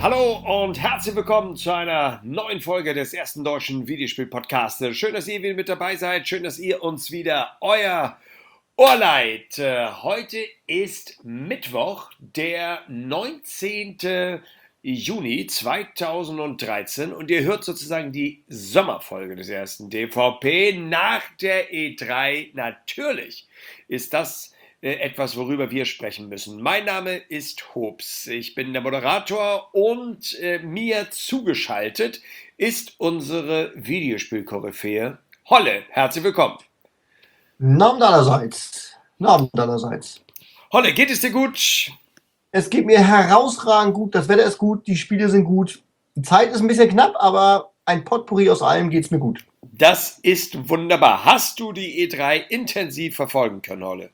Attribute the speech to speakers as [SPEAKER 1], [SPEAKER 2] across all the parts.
[SPEAKER 1] Hallo und herzlich willkommen zu einer neuen Folge des ersten deutschen Videospiel-Podcasts. Schön, dass ihr wieder mit dabei seid. Schön, dass ihr uns wieder euer Ohr leiht. Heute ist Mittwoch, der 19. Juni 2013 und ihr hört sozusagen die Sommerfolge des ersten DVP nach der E3. Natürlich ist das etwas, worüber wir sprechen müssen. Mein Name ist Hobbs, ich bin der Moderator und mir zugeschaltet ist unsere Videospiel-Koryphäe Holle. Herzlich willkommen.
[SPEAKER 2] Namen allerseits. Namen allerseits.
[SPEAKER 1] Holle, geht es dir gut?
[SPEAKER 2] Es geht mir herausragend gut, das Wetter ist gut, die Spiele sind gut. Die Zeit ist ein bisschen knapp, aber ein Potpourri aus allem geht es mir gut.
[SPEAKER 1] Das ist wunderbar. Hast du die E3 intensiv verfolgen können, Holle?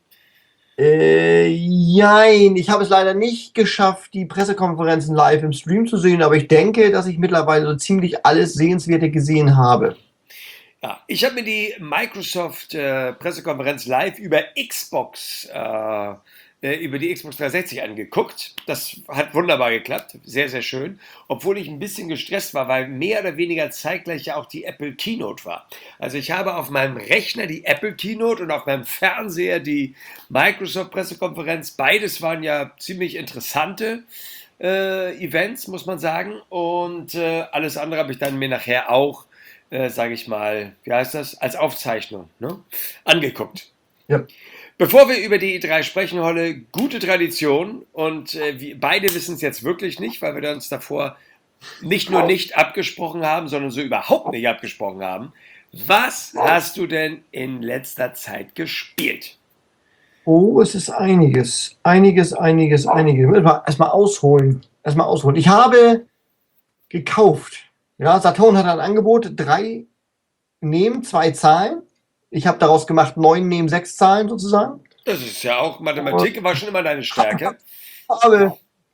[SPEAKER 2] Jein, ich habe es leider nicht geschafft, die Pressekonferenzen live im Stream zu sehen, aber ich denke, dass ich mittlerweile so ziemlich alles Sehenswerte gesehen habe.
[SPEAKER 1] Ja, ich habe mir die Microsoft Pressekonferenz live über über die Xbox 360 angeguckt. Das hat wunderbar geklappt, sehr, sehr schön. Obwohl ich ein bisschen gestresst war, weil mehr oder weniger zeitgleich ja auch die Apple Keynote war. Also ich habe auf meinem Rechner die Apple Keynote und auf meinem Fernseher die Microsoft Pressekonferenz. Beides waren ja ziemlich interessante Events, muss man sagen. Und alles andere habe ich dann mir nachher auch, sage ich mal, wie heißt das, als Aufzeichnung, ne, angeguckt.
[SPEAKER 2] Ja.
[SPEAKER 1] Bevor wir über die E3 sprechen, Holle, gute Tradition und wir beide wissen es jetzt wirklich nicht, weil wir uns davor nicht nur nicht abgesprochen haben, sondern so überhaupt nicht abgesprochen haben. Was hast du denn in letzter Zeit gespielt?
[SPEAKER 2] Oh, es ist einiges. Einiges. Erstmal ausholen. Ich habe gekauft. Ja, Saturn hat ein Angebot, 3 nehmen, 2 zahlen. Ich habe daraus gemacht, 9 nehmen, 6 zahlen sozusagen.
[SPEAKER 1] Das ist ja auch, Mathematik war schon immer deine Stärke.
[SPEAKER 2] Habe,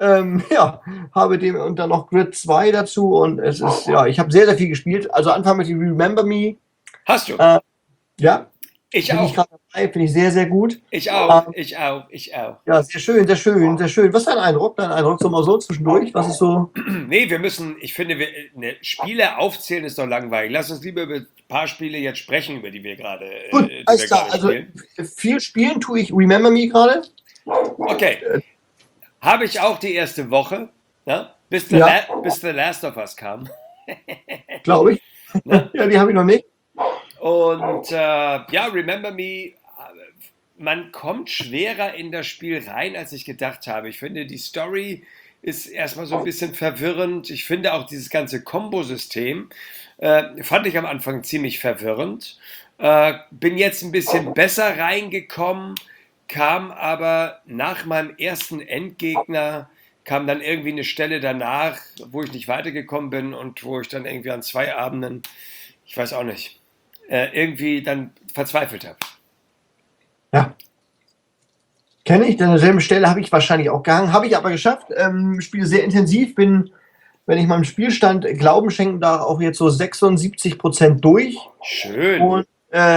[SPEAKER 2] habe dem und dann noch Grid 2 dazu und es ist, ja, ich habe sehr, sehr viel gespielt. Also anfangen mit Remember Me.
[SPEAKER 1] Hast du?
[SPEAKER 2] Ja,
[SPEAKER 1] Ich
[SPEAKER 2] bin ich
[SPEAKER 1] auch.
[SPEAKER 2] gerade dabei, finde ich sehr, sehr gut.
[SPEAKER 1] Ich auch.
[SPEAKER 2] Ähm,
[SPEAKER 1] Ich auch. Ich auch.
[SPEAKER 2] ja, sehr schön. Was ist dein Eindruck? Dein Eindruck so mal so zwischendurch? Was ist so?
[SPEAKER 1] Nee, ich finde, Spiele aufzählen ist doch langweilig. Lass uns lieber über ein paar Spiele jetzt sprechen, über die wir gerade
[SPEAKER 2] Gut, alles klar. Also
[SPEAKER 1] spielen.
[SPEAKER 2] viel spielen tue ich Remember Me gerade.
[SPEAKER 1] Okay. Habe ich auch die erste Woche, ne? Bis The Last of Us kam.
[SPEAKER 2] Glaube ich.
[SPEAKER 1] Ne?
[SPEAKER 2] Ja, die habe ich noch nicht.
[SPEAKER 1] Und ja, Remember Me, man kommt schwerer in das Spiel rein, als ich gedacht habe. Ich finde, die Story ist erstmal so ein bisschen verwirrend. Ich finde auch dieses ganze Kombo-System fand ich am Anfang ziemlich verwirrend. Bin jetzt ein bisschen besser reingekommen, kam aber nach meinem ersten Endgegner, kam dann irgendwie eine Stelle danach, wo ich nicht weitergekommen bin und wo ich dann irgendwie an 2 Abenden, ich weiß auch nicht, irgendwie dann verzweifelt habe.
[SPEAKER 2] Ja, kenne ich. An derselben Stelle habe ich wahrscheinlich auch gehangen. Habe ich aber geschafft. Spiele sehr intensiv. Bin, wenn ich meinem Spielstand Glauben schenken darf, auch jetzt so 76% durch.
[SPEAKER 1] Schön.
[SPEAKER 2] Und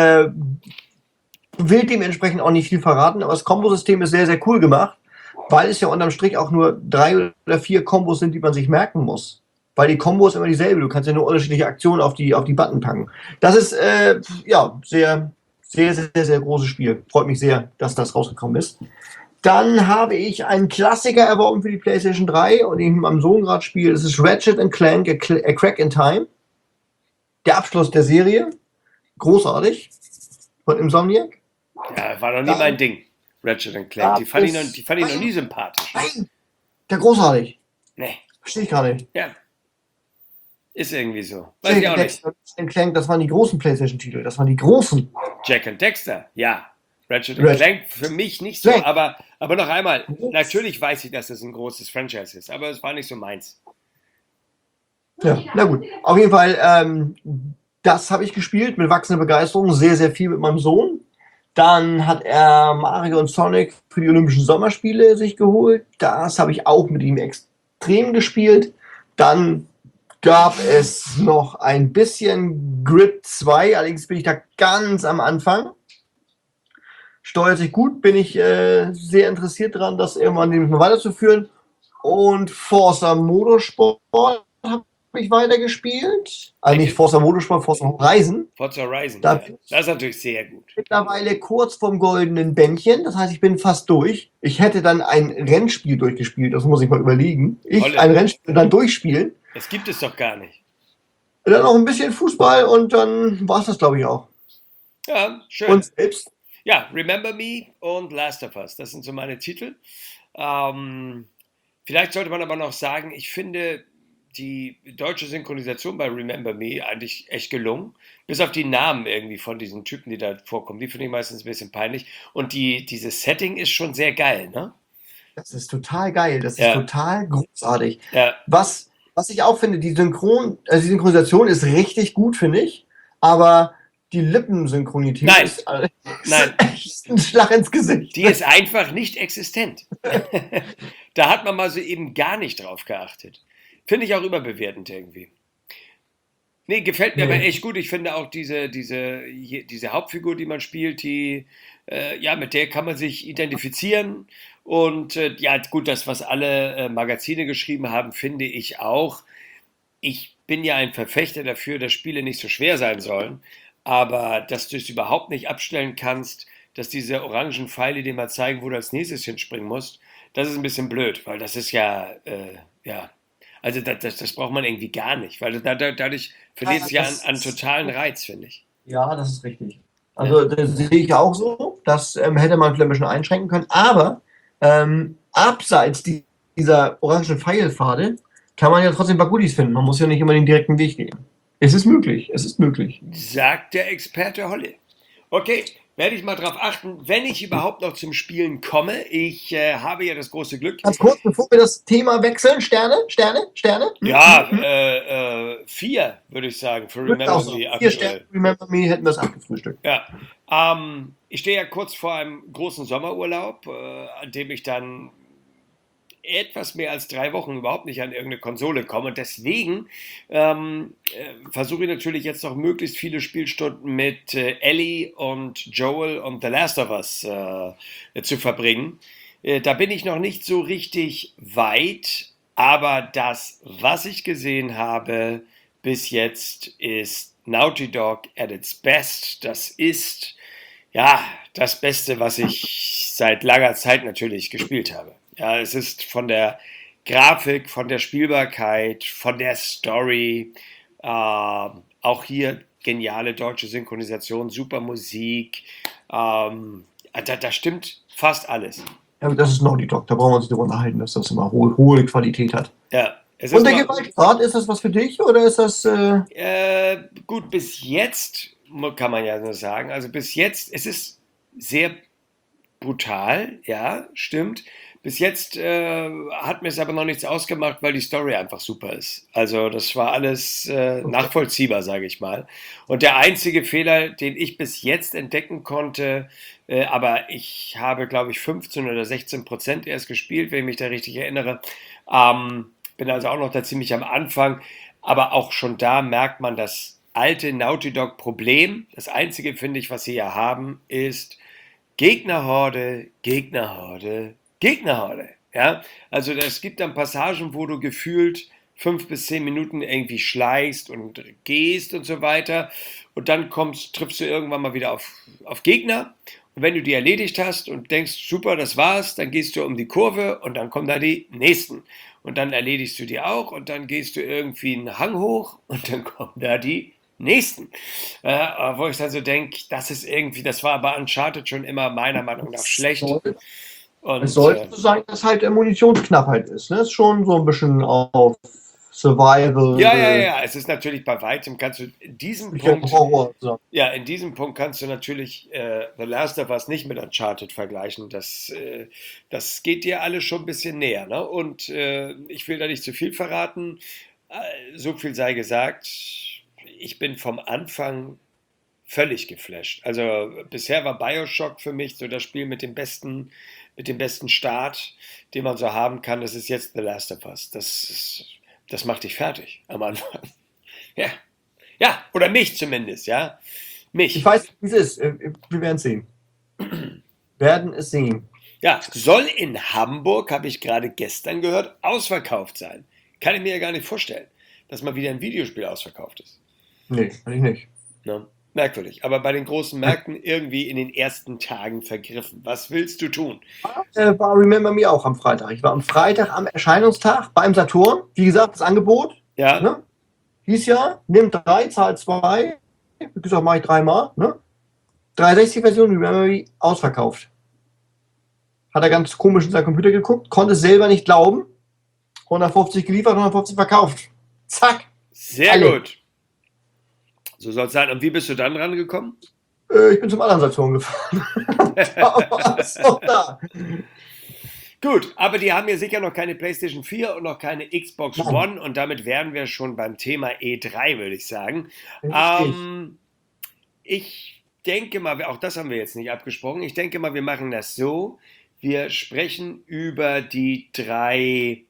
[SPEAKER 2] will dementsprechend auch nicht viel verraten, aber das Kombosystem ist sehr, sehr cool gemacht, weil es ja unterm Strich auch nur 3 oder 4 Kombos sind, die man sich merken muss. Weil die Kombo ist immer dieselbe. Du kannst ja nur unterschiedliche Aktionen auf die Button packen. Das ist ja sehr großes Spiel. Freut mich sehr, dass das rausgekommen ist. Dann habe ich einen Klassiker erworben für die PlayStation 3 und den ich mit meinem Sohn gerade spiele. Das ist Ratchet Clank, A Crack in Time. Der Abschluss der Serie. Großartig. Von Insomniac.
[SPEAKER 1] Ja, war noch nie mein Ding. Ratchet Clank. Die fand ich noch nie sympathisch.
[SPEAKER 2] Nein, der großartig.
[SPEAKER 1] Nee.
[SPEAKER 2] Verstehe ich gar nicht.
[SPEAKER 1] Ja. Ist irgendwie so. Weiß ich auch nicht.
[SPEAKER 2] Clank, das waren die großen PlayStation-Titel. Das waren die großen.
[SPEAKER 1] Jack and Dexter, ja. Ratchet
[SPEAKER 2] Ratchet.
[SPEAKER 1] Clank für mich nicht so,
[SPEAKER 2] Clank.
[SPEAKER 1] aber noch einmal, natürlich weiß ich, dass das ein großes Franchise ist, aber es war nicht so meins.
[SPEAKER 2] Ja, na gut. Auf jeden Fall, das habe ich gespielt mit wachsender Begeisterung. Sehr, sehr viel mit meinem Sohn. Dann hat er Mario und Sonic für die Olympischen Sommerspiele sich geholt. Das habe ich auch mit ihm extrem gespielt. Dann gab es noch ein bisschen Grid 2, allerdings bin ich da ganz am Anfang. Steuert sich gut, bin ich sehr interessiert daran, das irgendwann weiterzuführen. und Forza Motorsport habe ich weitergespielt. Also nicht
[SPEAKER 1] Welche?
[SPEAKER 2] Forza Motorsport, Forza Horizon.
[SPEAKER 1] Forza Horizon,
[SPEAKER 2] Da
[SPEAKER 1] ja.
[SPEAKER 2] bin
[SPEAKER 1] Das
[SPEAKER 2] ich
[SPEAKER 1] ist natürlich sehr gut.
[SPEAKER 2] mittlerweile kurz vorm goldenen Bändchen. Das heißt, ich bin fast durch. Ich hätte dann ein Rennspiel durchgespielt. Das muss ich mal überlegen. Ich
[SPEAKER 1] Holle.
[SPEAKER 2] ein Rennspiel dann durchspielen.
[SPEAKER 1] Das gibt es doch gar nicht.
[SPEAKER 2] Dann noch ein bisschen Fußball und dann war es das, glaube ich, auch.
[SPEAKER 1] Ja,
[SPEAKER 2] Und
[SPEAKER 1] schön.
[SPEAKER 2] selbst,
[SPEAKER 1] Ja, Remember Me und Last of Us, das sind so meine Titel. Ähm, Vielleicht sollte man aber noch sagen, ich finde die deutsche Synchronisation bei Remember Me eigentlich echt gelungen. Bis auf die Namen irgendwie von diesen Typen, die da vorkommen. Die finde ich meistens ein bisschen peinlich. Und dieses Setting ist schon sehr geil, ne?
[SPEAKER 2] das ist total geil. Das ist
[SPEAKER 1] Ja,
[SPEAKER 2] total großartig.
[SPEAKER 1] ja.
[SPEAKER 2] Was ich auch finde, die Synchronisation ist richtig gut, finde ich. Aber die Lippensynchronität
[SPEAKER 1] Nein,
[SPEAKER 2] ist, ist
[SPEAKER 1] nein.
[SPEAKER 2] echt ein Schlag ins Gesicht.
[SPEAKER 1] Die ist einfach nicht existent. Da hat man mal so eben gar nicht drauf geachtet. Finde ich auch überbewertend irgendwie. Nee, gefällt mir aber
[SPEAKER 2] Nee.
[SPEAKER 1] echt gut. Ich finde auch diese Hauptfigur, die man spielt, ja, mit der kann man sich identifizieren. Und ja, gut, das, was alle Magazine geschrieben haben, finde ich auch. Ich bin ja ein Verfechter dafür, dass Spiele nicht so schwer sein sollen. Aber dass du es überhaupt nicht abstellen kannst, dass diese orangen Pfeile dir mal zeigen, wo du als nächstes hinspringen musst, das ist ein bisschen blöd, weil das ist ja, ja, also das braucht man irgendwie gar nicht, weil dadurch verliert es ja
[SPEAKER 2] Das
[SPEAKER 1] an
[SPEAKER 2] ist,
[SPEAKER 1] totalen Reiz, finde ich.
[SPEAKER 2] ja, das ist richtig.
[SPEAKER 1] Ja.
[SPEAKER 2] Also das sehe ich auch so. Das hätte man vielleicht ein bisschen einschränken können. Aber abseits dieser orangen Pfeilpfade kann man ja trotzdem ein paar Goodies finden. Man muss ja nicht immer den direkten Weg gehen. Es ist möglich. Es ist möglich.
[SPEAKER 1] Sagt der Experte Holle. Okay, werde ich mal drauf achten, wenn ich überhaupt noch zum Spielen komme. Ich habe ja das große Glück.
[SPEAKER 2] Ganz kurz, bevor wir das Thema wechseln, Sterne, Sterne, Sterne.
[SPEAKER 1] Ja, 4 würde ich sagen für
[SPEAKER 2] Würde auch
[SPEAKER 1] Remember
[SPEAKER 2] so.
[SPEAKER 1] Me
[SPEAKER 2] Vier Sterne,
[SPEAKER 1] aktuell.
[SPEAKER 2] Remember Me, hätten wir es abgefrühstückt.
[SPEAKER 1] Ja, ich stehe ja kurz vor einem großen Sommerurlaub, an dem ich dann etwas mehr als 3 Wochen überhaupt nicht an irgendeine Konsole komme. Und deswegen versuche ich natürlich jetzt noch möglichst viele Spielstunden mit Ellie und Joel und The Last of Us zu verbringen. Da bin ich noch nicht so richtig weit, aber das, was ich gesehen habe bis jetzt, ist Naughty Dog at its best. Das ist ja das Beste, was ich seit langer Zeit natürlich gespielt habe. Ja, es ist von der Grafik, von der Spielbarkeit, von der Story, auch hier geniale deutsche Synchronisation, super Musik. Da stimmt fast alles.
[SPEAKER 2] Ja, das ist Naughty Dog. Da brauchen wir uns nicht drüber unterhalten, dass das immer hohe Qualität hat.
[SPEAKER 1] Ja, es
[SPEAKER 2] Und
[SPEAKER 1] ist
[SPEAKER 2] der
[SPEAKER 1] nur
[SPEAKER 2] Gewaltgrad, ist das was für dich oder ist das.
[SPEAKER 1] gut, bis jetzt kann man ja nur sagen, also bis jetzt, es ist sehr brutal, ja, stimmt. Bis jetzt hat mir es aber noch nichts ausgemacht, weil die Story einfach super ist. Also das war alles
[SPEAKER 2] Okay.
[SPEAKER 1] nachvollziehbar, sage ich mal. Und der einzige Fehler, den ich bis jetzt entdecken konnte, aber ich habe, glaube ich, 15 oder 16% erst gespielt, wenn ich mich da richtig erinnere. Bin also auch noch da ziemlich am Anfang. Aber auch schon da merkt man das alte Naughty Dog Problem. Das einzige, finde ich, was sie ja haben, ist Gegnerhorde, Gegnerhorde, Gegnerhorde. Ja, also es gibt dann Passagen, wo du gefühlt 5 bis 10 Minuten irgendwie schleichst und gehst und so weiter. Und dann triffst du irgendwann mal wieder auf Gegner. Und wenn du die erledigt hast und denkst, super, das war's, dann gehst du um die Kurve und dann kommen da die nächsten. Und dann erledigst du die auch und dann gehst du irgendwie einen Hang hoch und dann kommen da die nächsten. Wo ich dann so denke, das war bei Uncharted schon immer meiner Meinung nach
[SPEAKER 2] Es
[SPEAKER 1] schlecht.
[SPEAKER 2] soll, es
[SPEAKER 1] Und
[SPEAKER 2] sollte so sein, dass halt Munitionsknappheit ist. Ne? Ist schon so ein bisschen auf
[SPEAKER 1] ja, ja,
[SPEAKER 2] Survival,
[SPEAKER 1] ja, es ist natürlich bei weitem, kannst du in diesem
[SPEAKER 2] bisschen
[SPEAKER 1] Punkt,
[SPEAKER 2] Horror. So.
[SPEAKER 1] ja, in diesem Punkt kannst du natürlich The Last of Us nicht mit Uncharted vergleichen. Das geht dir alles schon ein bisschen näher. Ne? Und ich will da nicht zu viel verraten. So viel sei gesagt. Ich bin vom Anfang völlig geflasht. Also bisher war BioShock für mich so das Spiel mit dem besten Start, den man so haben kann. Das ist jetzt The Last of Us. Das macht dich fertig am Anfang. Ja, ja, oder mich zumindest, ja.
[SPEAKER 2] Ich
[SPEAKER 1] Mich.
[SPEAKER 2] weiß, wie es ist. Wir werden es sehen. Werden es sehen.
[SPEAKER 1] Ja, soll in Hamburg, habe ich gerade gestern gehört, ausverkauft sein. Kann ich mir ja gar nicht vorstellen, dass mal wieder ein Videospiel ausverkauft ist.
[SPEAKER 2] Nee, kann ich nicht.
[SPEAKER 1] Ne? Merkwürdig. Aber bei den großen Märkten irgendwie in den ersten Tagen vergriffen. Was willst du tun?
[SPEAKER 2] War Remember Me auch am Freitag. Ich war am Freitag am Erscheinungstag beim Saturn. Wie gesagt, das Angebot,
[SPEAKER 1] Ja,
[SPEAKER 2] ne? Hieß ja, nimm 3, zahl 2. Wie gesagt, mache ich 3-mal. Ne? 360-Version Remember Me ausverkauft. Hat er ganz komisch in seinen Computer geguckt, konnte es selber nicht glauben. 150 geliefert, 150 verkauft. Zack.
[SPEAKER 1] sehr
[SPEAKER 2] Alle.
[SPEAKER 1] gut. So soll es sein. Und wie bist du dann rangekommen?
[SPEAKER 2] Ich bin zum anderen Saturn gefahren. Da war es noch da.
[SPEAKER 1] Gut, aber die haben ja sicher noch keine PlayStation 4 und noch keine Xbox
[SPEAKER 2] Nein,
[SPEAKER 1] One und damit wären wir schon beim Thema E3, würde ich sagen.
[SPEAKER 2] richtig.
[SPEAKER 1] Ähm, Ich denke mal, auch das haben wir jetzt nicht abgesprochen. Ich denke mal, wir machen das so. Wir sprechen über die drei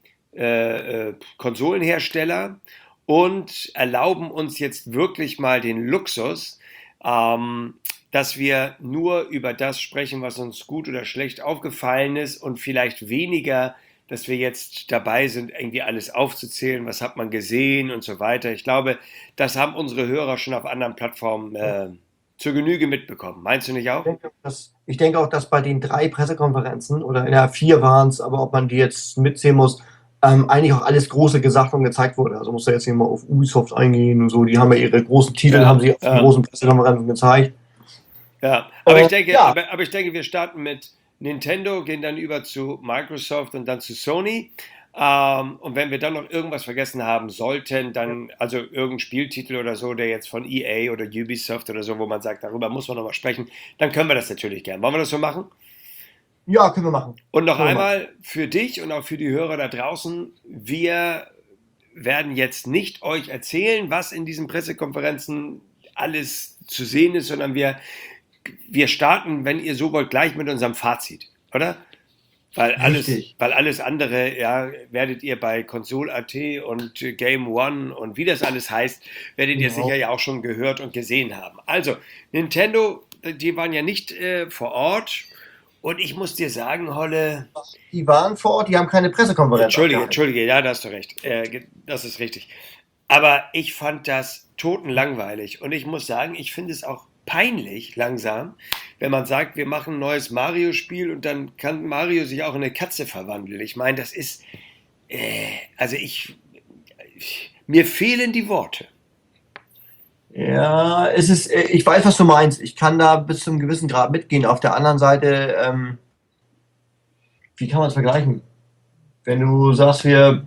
[SPEAKER 1] Konsolenhersteller und erlauben uns jetzt wirklich mal den Luxus, ähm, dass wir nur über das sprechen, was uns gut oder schlecht aufgefallen ist und vielleicht weniger, dass wir jetzt dabei sind, irgendwie alles aufzuzählen, was hat man gesehen und so weiter. Ich glaube, das haben unsere Hörer schon auf anderen Plattformen zur Genüge mitbekommen. Meinst du nicht auch?
[SPEAKER 2] Ich denke auch, dass bei den 3 Pressekonferenzen oder ja, 4 waren es, aber ob man die jetzt mitzählen muss, eigentlich auch alles Große gesagt und gezeigt wurde. Also muss er jetzt hier mal auf Ubisoft eingehen und so. Die haben ja ihre großen Titel, haben
[SPEAKER 1] Ja,
[SPEAKER 2] sie auf den
[SPEAKER 1] ja,
[SPEAKER 2] großen Pressekonferenzen gezeigt.
[SPEAKER 1] ja.
[SPEAKER 2] Ja,
[SPEAKER 1] Aber ich denke, wir starten mit Nintendo, gehen dann über zu Microsoft und dann zu Sony. Und wenn wir dann noch irgendwas vergessen haben sollten, dann, also irgendein Spieltitel oder so, der jetzt von EA oder Ubisoft oder so, wo man sagt, darüber muss man noch mal sprechen, dann können wir das natürlich gern. Wollen wir das so machen?
[SPEAKER 2] ja, können wir machen.
[SPEAKER 1] Und noch
[SPEAKER 2] Können wir machen.
[SPEAKER 1] einmal für dich und auch für die Hörer da draußen, wir werden jetzt nicht euch erzählen, was in diesen Pressekonferenzen alles zu sehen ist, sondern wir starten, wenn ihr so wollt, gleich mit unserem Fazit, oder?
[SPEAKER 2] Richtig.
[SPEAKER 1] Weil alles andere, ja, werdet ihr bei Console.at und Game One und wie das alles heißt, werdet ihr sicher
[SPEAKER 2] Genau.
[SPEAKER 1] ja auch schon gehört und gesehen haben. Also, Nintendo, die waren ja nicht vor Ort. Und ich muss dir sagen, Holle,
[SPEAKER 2] Die waren vor Ort, die haben keine Pressekonferenz abgehalten.
[SPEAKER 1] Entschuldige, ja, da hast du recht. Das ist richtig. Aber ich fand das totenlangweilig. Und ich muss sagen, ich finde es auch peinlich langsam, wenn man sagt, wir machen ein neues Mario-Spiel und dann kann Mario sich auch in eine Katze verwandeln. Ich meine, das ist, also mir fehlen die Worte.
[SPEAKER 2] Ja, ich weiß, was du meinst. Ich kann da bis zu einem gewissen Grad mitgehen. Auf der anderen Seite, wie kann man es vergleichen? Wenn du sagst, wir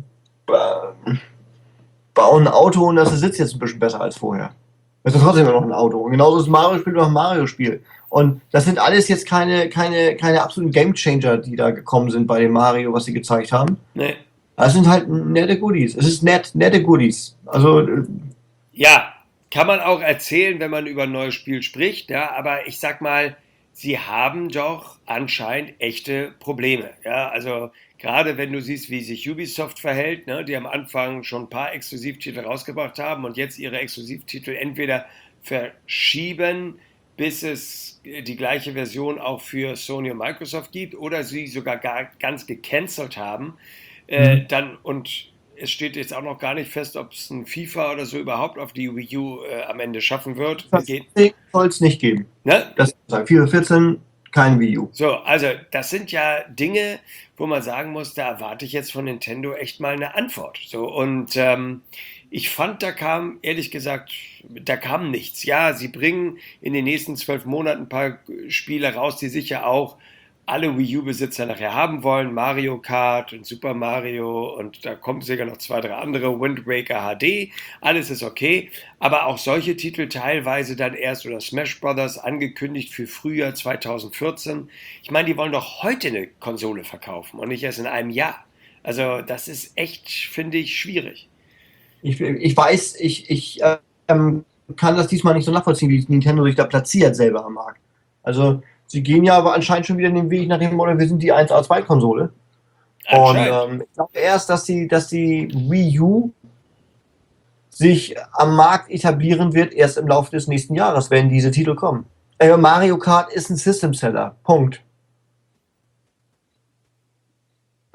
[SPEAKER 2] bauen ein Auto und das sitzt jetzt ein bisschen besser als vorher. Das ist trotzdem immer noch ein Auto. Und genauso ist ein Mario-Spiel noch ein Mario-Spiel. Und das sind alles jetzt keine absoluten Game-Changer, die da gekommen sind bei dem Mario, was sie gezeigt haben.
[SPEAKER 1] Ne?
[SPEAKER 2] Das sind halt nette Goodies. Es ist nette Goodies. Also,
[SPEAKER 1] Ja, kann man auch erzählen, wenn man über ein neues Spiel spricht, ja, aber ich sag mal, sie haben doch anscheinend echte Probleme. Ja, also gerade wenn du siehst, wie sich Ubisoft verhält, ne, die am Anfang schon ein paar Exklusivtitel rausgebracht haben und jetzt ihre Exklusivtitel entweder verschieben, bis es die gleiche Version auch für Sony und Microsoft gibt, oder sie sogar ganz gecancelt haben, dann und es steht jetzt auch noch gar nicht fest, ob es ein FIFA oder so überhaupt auf die Wii U am Ende schaffen wird. Wir
[SPEAKER 2] das
[SPEAKER 1] gehen,
[SPEAKER 2] soll es nicht geben.
[SPEAKER 1] ne?
[SPEAKER 2] Das ist halt 414, kein Wii U.
[SPEAKER 1] So, also das sind ja Dinge, wo man sagen muss, da erwarte ich jetzt von Nintendo echt mal eine Antwort. So, und ich fand, da kam, ehrlich gesagt, da kam nichts. Ja, sie bringen in den nächsten 12 Monaten ein paar Spiele raus, die sicher auch alle Wii U-Besitzer nachher haben wollen. Mario Kart und Super Mario und da kommen sicher noch zwei, drei andere. Wind Waker HD, alles ist okay. Aber auch solche Titel teilweise dann erst oder Smash Brothers angekündigt für Frühjahr 2014. Ich meine, die wollen doch heute eine Konsole verkaufen und nicht erst in einem Jahr. Also das ist echt, finde ich, schwierig.
[SPEAKER 2] Ich weiß, kann das diesmal nicht so nachvollziehen, wie Nintendo sich da platziert selber am Markt. Also, sie gehen ja aber anscheinend schon wieder den Weg nach dem Motto, wir sind die 1A2-Konsole. Und
[SPEAKER 1] Anscheinend.
[SPEAKER 2] ich glaube erst, dass die Wii U sich am Markt etablieren wird, erst im Laufe des nächsten Jahres, wenn diese Titel kommen. Mario Kart ist ein System-Seller. Punkt.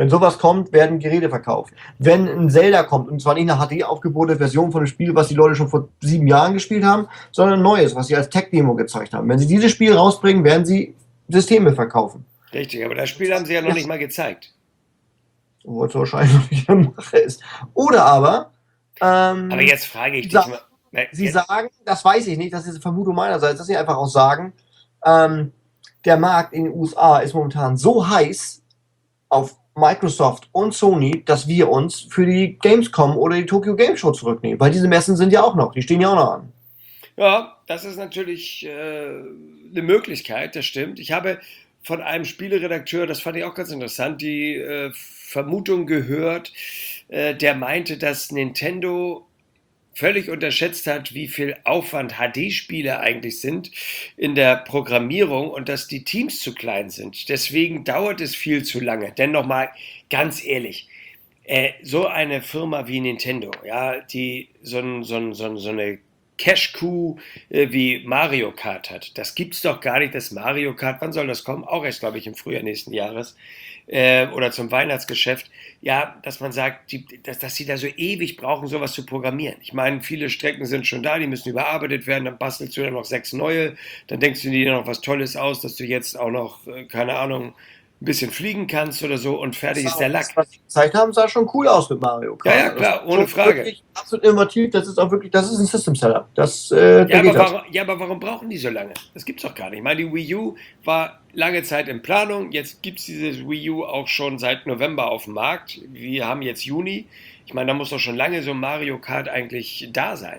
[SPEAKER 2] Wenn sowas kommt, werden Geräte verkauft. Wenn ein Zelda kommt, und zwar nicht eine HD aufgebotene Version von einem Spiel, was die Leute schon vor 7 Jahren gespielt haben, sondern ein neues, was sie als Tech-Demo gezeigt haben. Wenn sie dieses Spiel rausbringen, werden sie Systeme verkaufen.
[SPEAKER 1] Richtig, aber das Spiel haben sie ja noch nicht mal gezeigt.
[SPEAKER 2] Obwohl es wahrscheinlich noch nicht eine Mache ist. Oder aber,
[SPEAKER 1] Aber jetzt frage ich dich mal.
[SPEAKER 2] Sie sagen, das weiß ich nicht, das ist eine Vermutung meinerseits, dass sie einfach auch sagen, der Markt in den USA ist momentan so heiß auf Microsoft und Sony, dass wir uns für die Gamescom oder die Tokyo Game Show zurücknehmen. Weil diese Messen sind ja auch noch, die stehen ja auch noch an.
[SPEAKER 1] Ja, das ist natürlich eine Möglichkeit, das stimmt. Ich habe von einem Spieleredakteur, das fand ich auch ganz interessant, die Vermutung gehört, der meinte, dass Nintendo völlig unterschätzt hat, wie viel Aufwand HD-Spiele eigentlich sind in der Programmierung und dass die Teams zu klein sind. Deswegen dauert es viel zu lange. Denn nochmal ganz ehrlich, so eine Firma wie Nintendo, ja, die so eine Cash-Coup wie Mario Kart hat. Das gibt's doch gar nicht, das Mario Kart. Wann soll das kommen? Auch erst, glaube ich, im Frühjahr nächsten Jahres. Oder zum Weihnachtsgeschäft. Ja, dass man sagt, dass sie da so ewig brauchen, sowas zu programmieren. Ich meine, viele Strecken sind schon da, die müssen überarbeitet werden. Dann bastelst du dann noch 6 neue. Dann denkst du dir noch was Tolles aus, dass du jetzt auch noch, keine Ahnung, ein bisschen fliegen kannst oder so und fertig ist der Lack.
[SPEAKER 2] Was sie gezeigt haben, sah schon cool aus mit Mario Kart.
[SPEAKER 1] Ja, ja, klar, ohne Frage.
[SPEAKER 2] Absolut innovativ, das ist auch wirklich, das ist ein System Seller.
[SPEAKER 1] Aber warum brauchen die so lange? Das gibt's doch gar nicht. Ich meine, die Wii U war lange Zeit in Planung, jetzt gibt es dieses Wii U auch schon seit November auf dem Markt. Wir haben jetzt Juni. Ich meine, da muss doch schon lange so Mario Kart eigentlich da sein.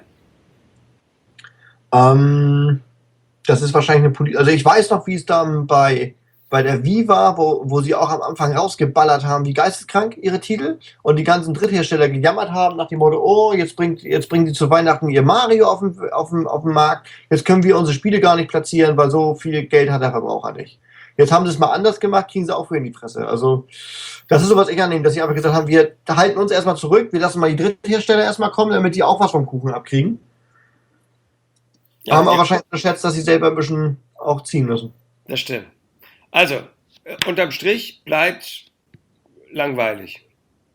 [SPEAKER 2] Das ist wahrscheinlich eine Politik. Also ich weiß noch, wie es dann bei der Wii war, wo sie auch am Anfang rausgeballert haben, wie geisteskrank ihre Titel und die ganzen Dritthersteller gejammert haben nach dem Motto, oh, jetzt bringen die zu Weihnachten ihr Mario auf den Markt, jetzt können wir unsere Spiele gar nicht platzieren, weil so viel Geld hat der Verbraucher nicht. Jetzt haben sie es mal anders gemacht, kriegen sie auch für in die Fresse. Also das ist so, was ich annehme, dass sie einfach gesagt haben, wir halten uns erstmal zurück, wir lassen mal die Dritthersteller erstmal kommen, damit die auch was vom Kuchen abkriegen. Ja, haben auch wahrscheinlich unterschätzt, dass sie selber ein bisschen auch ziehen müssen.
[SPEAKER 1] Das stimmt. Also, unterm Strich bleibt langweilig.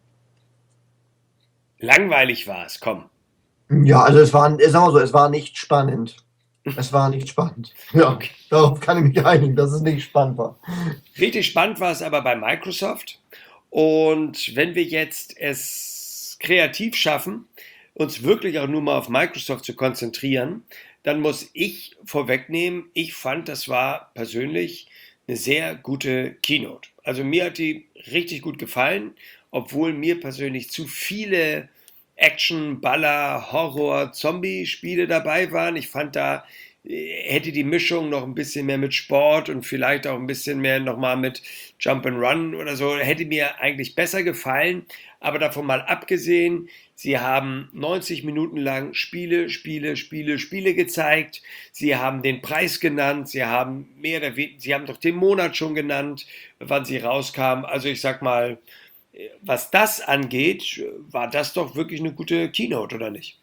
[SPEAKER 1] Langweilig war es, komm.
[SPEAKER 2] Ja, also sagen wir so, es war nicht spannend. Es war nicht spannend. Ja, okay. Darauf kann ich mich einigen, dass es nicht spannend war.
[SPEAKER 1] Richtig spannend war es aber bei Microsoft. Und wenn wir jetzt es kreativ schaffen, uns wirklich auch nur mal auf Microsoft zu konzentrieren, dann muss ich vorwegnehmen, ich fand, das war persönlich eine sehr gute Keynote. Also mir hat die richtig gut gefallen, obwohl mir persönlich zu viele Action, Baller, Horror, Zombie-Spiele dabei waren. Ich fand, da hätte die Mischung noch ein bisschen mehr mit Sport und vielleicht auch ein bisschen mehr nochmal mit Jump and Run oder so, hätte mir eigentlich besser gefallen. Aber davon mal abgesehen, sie haben 90 Minuten lang Spiele gezeigt. Sie haben den Preis genannt. Sie haben sie haben doch den Monat schon genannt, wann sie rauskamen. Also ich sag mal, was das angeht, war das doch wirklich eine gute Keynote, oder nicht?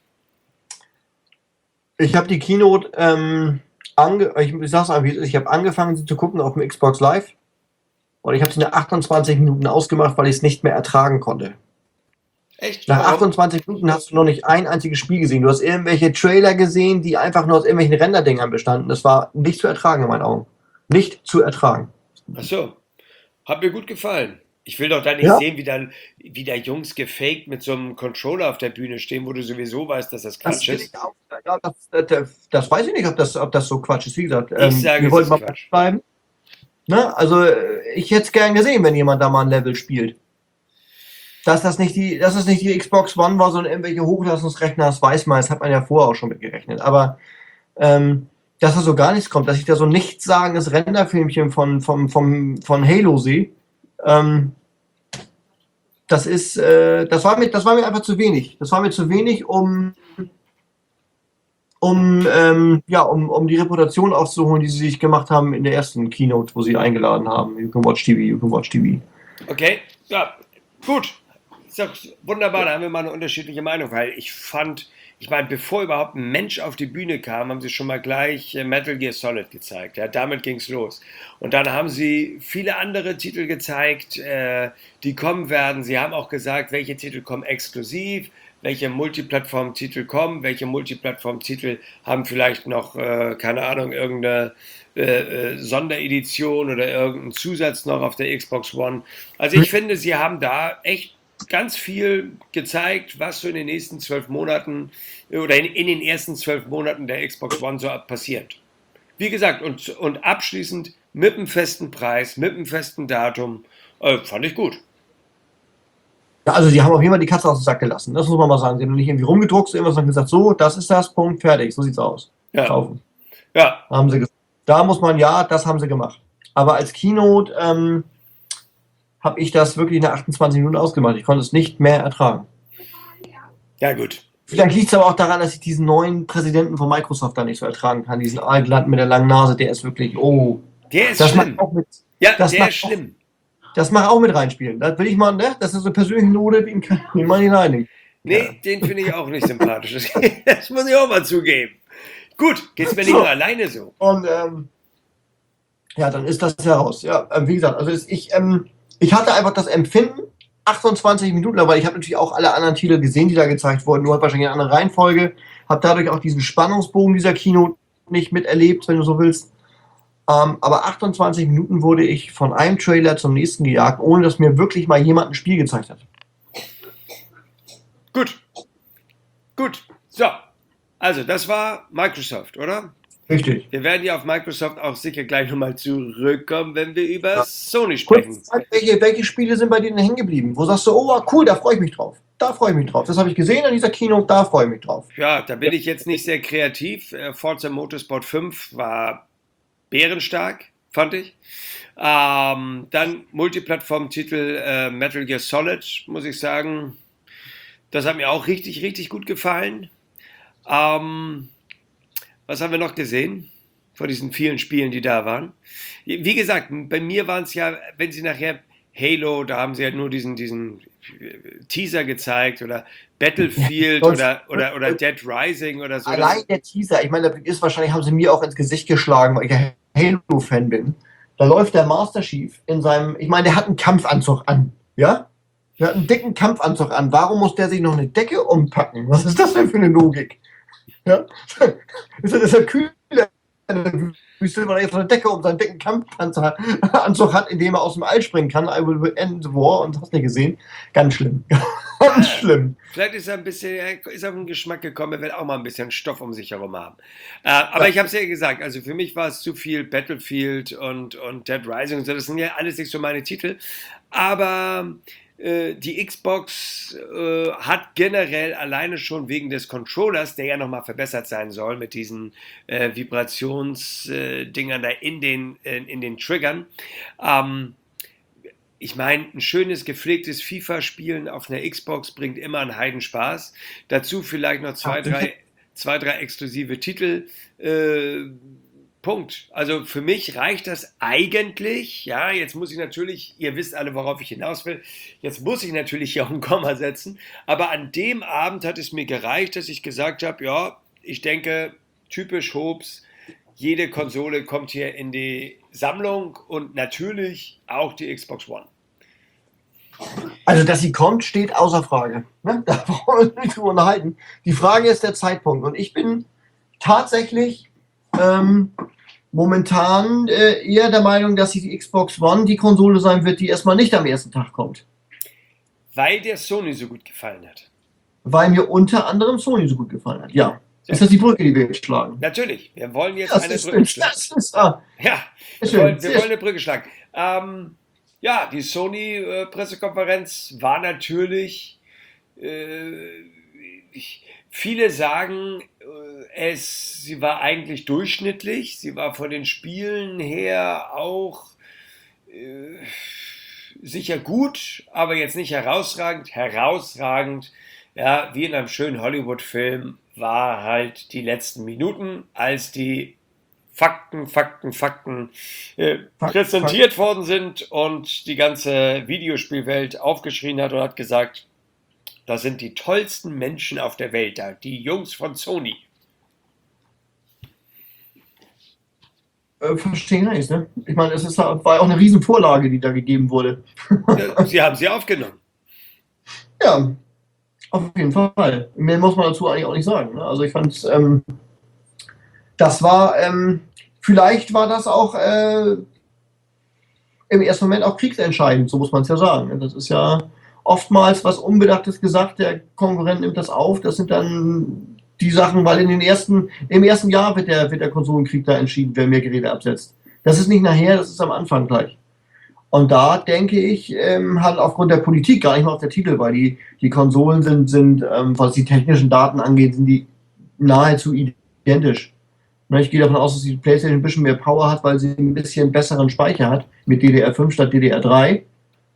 [SPEAKER 2] Ich habe die Keynote, ich sag's einfach, ich habe angefangen, sie zu gucken auf dem Xbox Live und ich habe sie nach 28 Minuten ausgemacht, weil ich es nicht mehr ertragen konnte.
[SPEAKER 1] Echt?
[SPEAKER 2] Nach 28 Minuten hast du noch nicht ein einziges Spiel gesehen. Du hast irgendwelche Trailer gesehen, die einfach nur aus irgendwelchen Renderdingern bestanden. Das war nicht zu ertragen in meinen Augen. Nicht zu ertragen.
[SPEAKER 1] Ach so. Hat mir gut gefallen. Ich will doch da nicht sehen, wie da Jungs gefaked mit so einem Controller auf der Bühne stehen, wo du sowieso weißt, dass das Quatsch ist.
[SPEAKER 2] Das weiß ich nicht, ob das so Quatsch ist. Wie gesagt,
[SPEAKER 1] ich sage,
[SPEAKER 2] wir wollten mal bleiben. Ne? Also ich hätte es gern gesehen, wenn jemand da mal ein Level spielt. Dass das nicht die Xbox One war, sondern irgendwelche Hochleistungsrechner, das weiß man, das hat man ja vorher auch schon mitgerechnet. Aber dass da so gar nichts kommt, dass ich da so ein nichtssagendes Renderfilmchen von Halo sehe, das war mir einfach zu wenig. Das war mir zu wenig, um die Reputation aufzuholen, die sie sich gemacht haben in der ersten Keynote, wo sie eingeladen haben. You can watch TV, you can watch TV.
[SPEAKER 1] Okay, ja, gut. Ist doch wunderbar, da haben wir mal eine unterschiedliche Meinung, weil ich ich meine, bevor überhaupt ein Mensch auf die Bühne kam, haben sie schon mal gleich Metal Gear Solid gezeigt. Ja, damit ging es los. Und dann haben sie viele andere Titel gezeigt, die kommen werden. Sie haben auch gesagt, welche Titel kommen exklusiv, welche Multiplattform-Titel kommen, welche Multiplattform-Titel haben vielleicht noch, keine Ahnung, irgendeine Sonderedition oder irgendeinen Zusatz noch auf der Xbox One. Also ich finde, sie haben da echt ganz viel gezeigt, was so in den nächsten 12 Monaten oder in den ersten 12 Monaten der Xbox One so passiert. Wie gesagt, und abschließend mit einem festen Preis, mit einem festen Datum, fand ich gut.
[SPEAKER 2] Ja, also die haben auf jeden Fall die Katze aus dem Sack gelassen. Das muss man mal sagen. Sie haben nicht irgendwie rumgedruckt, sondern gesagt, so, das ist das, Punkt, fertig. So sieht's aus.
[SPEAKER 1] Ja,
[SPEAKER 2] Kaufen.
[SPEAKER 1] ja,
[SPEAKER 2] Haben sie gesagt. Da muss man, ja, das haben sie gemacht. Aber als Keynote habe ich das wirklich nach 28 Minuten ausgemacht. Ich konnte es nicht mehr ertragen.
[SPEAKER 1] ja gut.
[SPEAKER 2] Vielleicht liegt es aber auch daran, dass ich diesen neuen Präsidenten von Microsoft da nicht so ertragen kann. Diesen Aalglatten mit der langen Nase, der ist wirklich, oh.
[SPEAKER 1] Der ist
[SPEAKER 2] Das
[SPEAKER 1] schlimm.
[SPEAKER 2] macht auch mit,
[SPEAKER 1] Ja,
[SPEAKER 2] das
[SPEAKER 1] der
[SPEAKER 2] macht
[SPEAKER 1] ist schlimm.
[SPEAKER 2] das macht auch mit reinspielen. Das will ich mal, ne? Das ist so eine persönliche Note, wie man hinein.
[SPEAKER 1] Nee, den finde ich auch nicht sympathisch. Das muss ich auch mal zugeben. Gut, geht's mir nicht nur alleine so.
[SPEAKER 2] Und ja, dann ist das heraus. Ja, wie gesagt, also ich hatte einfach das Empfinden, 28 Minuten lang, weil ich habe natürlich auch alle anderen Titel gesehen, die da gezeigt wurden, nur wahrscheinlich eine andere Reihenfolge, habe dadurch auch diesen Spannungsbogen dieser Kino nicht miterlebt, wenn du so willst. Aber 28 Minuten wurde ich von einem Trailer zum nächsten gejagt, ohne dass mir wirklich mal jemand ein Spiel gezeigt hat.
[SPEAKER 1] Gut, gut. So, also das war Microsoft, oder?
[SPEAKER 2] Richtig.
[SPEAKER 1] Wir werden ja auf Microsoft auch sicher gleich nochmal zurückkommen, wenn wir über
[SPEAKER 2] Ja.
[SPEAKER 1] Sony sprechen.
[SPEAKER 2] Welche Spiele sind bei denen hängen geblieben? Wo sagst du, oh cool, da freue ich mich drauf. Da freue ich mich drauf. Das habe ich gesehen an dieser Kino, da freue ich mich drauf.
[SPEAKER 1] Ja, da bin ich jetzt nicht sehr kreativ. Forza Motorsport 5 war bärenstark, fand ich. Dann Multiplattform-Titel Metal Gear Solid, muss ich sagen. Das hat mir auch richtig, richtig gut gefallen. Was haben wir noch gesehen von diesen vielen Spielen, die da waren? Wie gesagt, bei mir waren es ja, wenn sie nachher Halo, da haben sie halt nur diesen Teaser gezeigt oder Battlefield oder Dead Rising oder so.
[SPEAKER 2] Allein der Teaser, ich meine, ist wahrscheinlich, haben sie mir auch ins Gesicht geschlagen, weil ich ja Halo-Fan bin. Da läuft der Master Chief in seinem, ich meine, der hat einen Kampfanzug an, ja? Der hat einen dicken Kampfanzug an. Warum muss der sich noch eine Decke umpacken? Was ist das denn für eine Logik? Ja? Ist ja kühl in der Wüste, weil er jetzt noch eine Decke um seinen dicken Kampfanzug hat, in dem er aus dem All springen kann. I will end the war und hast nicht gesehen. Ganz schlimm. Ganz schlimm.
[SPEAKER 1] Vielleicht ist er ist auf den Geschmack gekommen, er will auch mal ein bisschen Stoff um sich herum haben. Aber ich habe es ja gesagt, also für mich war es zu viel Battlefield und Dead Rising und so, das sind ja alles nicht so meine Titel. Aber die Xbox hat generell alleine schon wegen des Controllers, der ja nochmal verbessert sein soll mit diesen Vibrationsdingern da in den Triggern. Ich meine, ein schönes, gepflegtes FIFA-Spielen auf einer Xbox bringt immer einen Heidenspaß. Dazu vielleicht noch zwei, drei exklusive Titel. Punkt. Also für mich reicht das eigentlich. Ja, jetzt muss ich natürlich, ihr wisst alle, worauf ich hinaus will, jetzt muss ich natürlich hier auch ein Komma setzen. Aber an dem Abend hat es mir gereicht, dass ich gesagt habe, ja, ich denke, typisch Hobbs, jede Konsole kommt hier in die Sammlung und natürlich auch die Xbox One.
[SPEAKER 2] Also, dass sie kommt, steht außer Frage. Ne? Da brauchen wir uns nicht drüber unterhalten. Die Frage ist der Zeitpunkt. Und ich bin tatsächlich momentan eher der Meinung, dass die Xbox One die Konsole sein wird, die erstmal nicht am ersten Tag kommt.
[SPEAKER 1] Weil der Sony so gut gefallen hat.
[SPEAKER 2] Weil mir unter anderem Sony so gut gefallen hat, ja. So. Ist das die Brücke, die wir jetzt schlagen?
[SPEAKER 1] Natürlich, wir wollen jetzt eine Brücke schlagen. Ja, wir wollen eine Brücke schlagen. Ja, die Sony-Pressekonferenz war natürlich, viele sagen, sie war eigentlich durchschnittlich, sie war von den Spielen her auch sicher gut, aber jetzt nicht herausragend. Herausragend, ja, wie in einem schönen Hollywood-Film, war halt die letzten Minuten, als die Fakten präsentiert worden sind und die ganze Videospielwelt aufgeschrien hat und hat gesagt, Das sind die tollsten Menschen auf der Welt da, die Jungs von Sony.
[SPEAKER 2] Verstehe ich, ne? Ich meine, war ja auch eine Riesenvorlage, die da gegeben wurde.
[SPEAKER 1] Ja, sie haben sie aufgenommen.
[SPEAKER 2] Ja, auf jeden Fall. Mehr muss man dazu eigentlich auch nicht sagen. Ne? Also ich fand, das war, vielleicht war das auch im ersten Moment auch kriegsentscheidend, so muss man es ja sagen. Das ist ja oftmals was Unbedachtes gesagt, der Konkurrent nimmt das auf, das sind dann die Sachen, weil im ersten Jahr wird der Konsolenkrieg da entschieden, wer mehr Geräte absetzt. Das ist nicht nachher, das ist am Anfang gleich. Und da denke ich, halt aufgrund der Politik, gar nicht mal auf der Titel, weil die Konsolen sind was die technischen Daten angeht, sind die nahezu identisch. Ich gehe davon aus, dass die PlayStation ein bisschen mehr Power hat, weil sie ein bisschen besseren Speicher hat, mit DDR5 statt DDR3.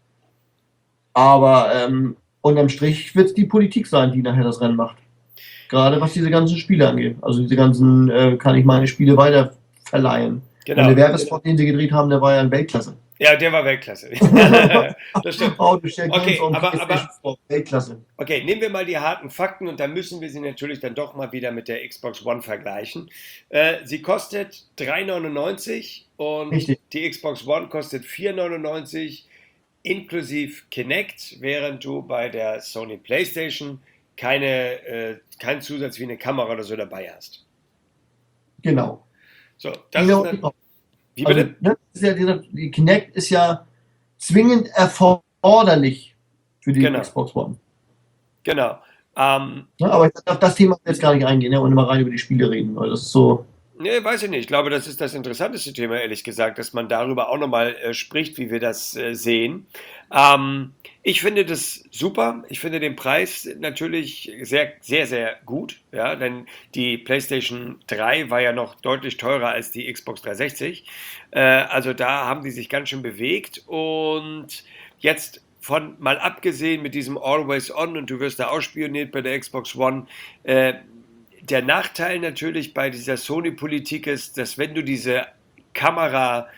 [SPEAKER 2] Aber unterm Strich wird es die Politik sein, die nachher das Rennen macht. Gerade was diese ganzen Spiele angeht. Also diese ganzen, kann ich meine Spiele weiter verleihen.
[SPEAKER 1] Genau.
[SPEAKER 2] Und der Werbespot, den sie gedreht haben, der war ja in Weltklasse.
[SPEAKER 1] Ja, der war Weltklasse. Das stimmt. Okay, aber
[SPEAKER 2] Weltklasse.
[SPEAKER 1] Okay, nehmen wir mal die harten Fakten und dann müssen wir sie natürlich dann doch mal wieder mit der Xbox One vergleichen. Sie kostet 3,99 und
[SPEAKER 2] Richtig.
[SPEAKER 1] Die Xbox One kostet 4,99 inklusive Kinect, während du bei der Sony PlayStation keinen Zusatz wie eine Kamera oder so dabei hast.
[SPEAKER 2] Genau.
[SPEAKER 1] So, das ist wie bitte?
[SPEAKER 2] Also, die Kinect ist ja zwingend erforderlich für die Xbox One.
[SPEAKER 1] Genau.
[SPEAKER 2] Aber auf das Thema jetzt gar nicht eingehen, und mal rein über die Spiele reden, weil das ist so.
[SPEAKER 1] Nee, weiß ich nicht. Ich glaube, das ist das interessanteste Thema, ehrlich gesagt, dass man darüber auch nochmal spricht, wie wir das sehen. Ich finde das super. Ich finde den Preis natürlich sehr, sehr, sehr gut. Ja, denn die PlayStation 3 war ja noch deutlich teurer als die Xbox 360. Also da haben die sich ganz schön bewegt. Und jetzt mal abgesehen mit diesem Always On und du wirst da ausspioniert bei der Xbox One, der Nachteil natürlich bei dieser Sony-Politik ist, dass wenn du diese Kamera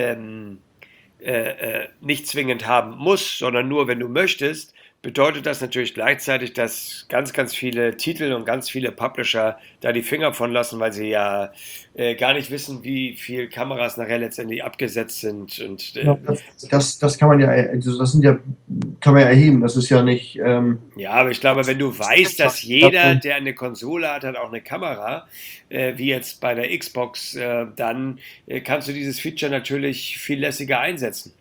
[SPEAKER 1] nicht zwingend haben musst, sondern nur wenn du möchtest, bedeutet das natürlich gleichzeitig, dass ganz, ganz viele Titel und ganz viele Publisher da die Finger von lassen, weil sie ja gar nicht wissen, wie viele Kameras nachher letztendlich abgesetzt sind. Und,
[SPEAKER 2] das kann man ja, kann man ja erheben. Das ist ja nicht.
[SPEAKER 1] Ja, aber ich glaube, wenn du weißt, dass jeder, der eine Konsole hat, hat auch eine Kamera, wie jetzt bei der Xbox, dann kannst du dieses Feature natürlich viel lässiger einsetzen.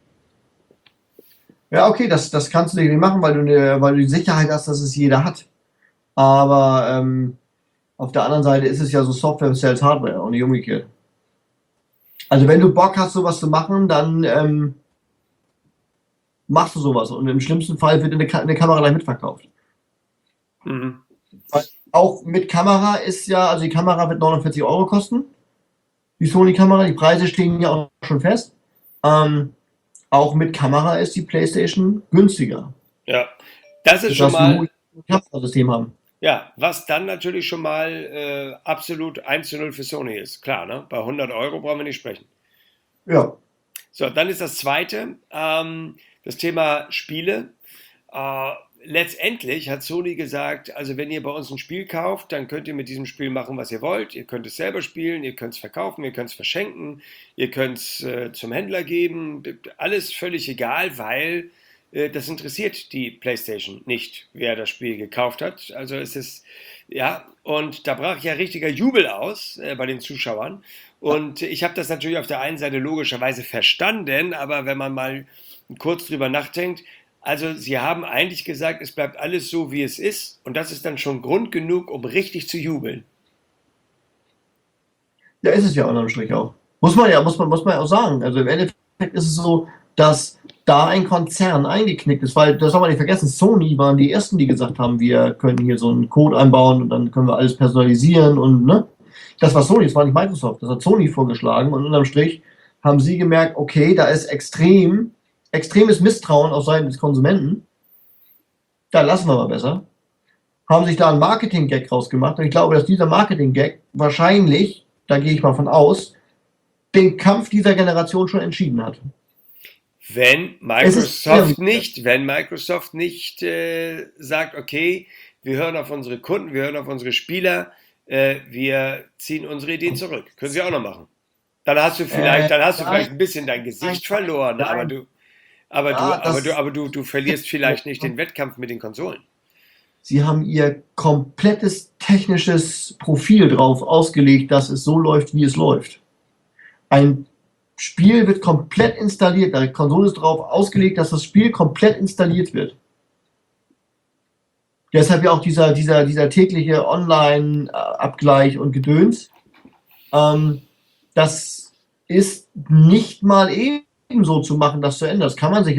[SPEAKER 2] Ja, okay, das kannst du nicht machen, weil du die Sicherheit hast, dass es jeder hat. Aber auf der anderen Seite ist es ja so, Software sells Hardware und nicht umgekehrt. Also wenn du Bock hast, sowas zu machen, dann machst du sowas. Und im schlimmsten Fall wird eine Kamera gleich mitverkauft.
[SPEAKER 1] Mhm.
[SPEAKER 2] Auch mit Kamera ist ja, also die Kamera wird 49 Euro kosten. Die Sony-Kamera, die Preise stehen ja auch schon fest. Auch mit Kamera ist die PlayStation günstiger.
[SPEAKER 1] Ja, das ist schon mal
[SPEAKER 2] ein Kamerasystem haben.
[SPEAKER 1] Ja, was dann natürlich schon mal absolut 1:0 für Sony ist. Klar, ne? Bei 100 Euro brauchen wir nicht sprechen.
[SPEAKER 2] Ja.
[SPEAKER 1] So, dann ist das zweite, das Thema Spiele. Letztendlich hat Sony gesagt, also wenn ihr bei uns ein Spiel kauft, dann könnt ihr mit diesem Spiel machen, was ihr wollt. Ihr könnt es selber spielen, ihr könnt es verkaufen, ihr könnt es verschenken, ihr könnt es zum Händler geben. Alles völlig egal, weil das interessiert die PlayStation nicht, wer das Spiel gekauft hat. Also es ist, ja, und da brach ja richtiger Jubel aus bei den Zuschauern. Und ich habe das natürlich auf der einen Seite logischerweise verstanden, aber wenn man mal kurz drüber nachdenkt, also sie haben eigentlich gesagt, es bleibt alles so, wie es ist. Und das ist dann schon Grund genug, um richtig zu jubeln.
[SPEAKER 2] Ja, ist es ja unterm Strich auch. Muss man ja auch sagen. Also im Endeffekt ist es so, dass da ein Konzern eingeknickt ist, weil, das soll man nicht vergessen, Sony waren die ersten, die gesagt haben, wir können hier so einen Code einbauen und dann können wir alles personalisieren und, ne? Das war Sony, das war nicht Microsoft, das hat Sony vorgeschlagen und unterm Strich haben sie gemerkt, okay, da ist extremes Misstrauen auf Seiten des Konsumenten. Da lassen wir mal besser. Haben sich da einen Marketing-Gag rausgemacht und ich glaube, dass dieser Marketing-Gag wahrscheinlich, da gehe ich mal von aus, den Kampf dieser Generation schon entschieden hat.
[SPEAKER 1] Wenn Microsoft nicht sagt, okay, wir hören auf unsere Kunden, wir hören auf unsere Spieler, wir ziehen unsere Idee zurück. Können Sie auch noch machen. Dann hast du vielleicht ein bisschen dein Gesicht verloren,
[SPEAKER 2] nein.
[SPEAKER 1] aber du verlierst vielleicht nicht den Wettkampf mit den Konsolen.
[SPEAKER 2] Sie haben ihr komplettes technisches Profil drauf ausgelegt, dass es so läuft, wie es läuft. Ein Spiel wird komplett installiert, die Konsole ist darauf ausgelegt, dass das Spiel komplett installiert wird. Deshalb ja auch dieser tägliche Online-Abgleich und Gedöns. Das ist nicht mal ebenso zu machen, das zu ändern. Das kann man sich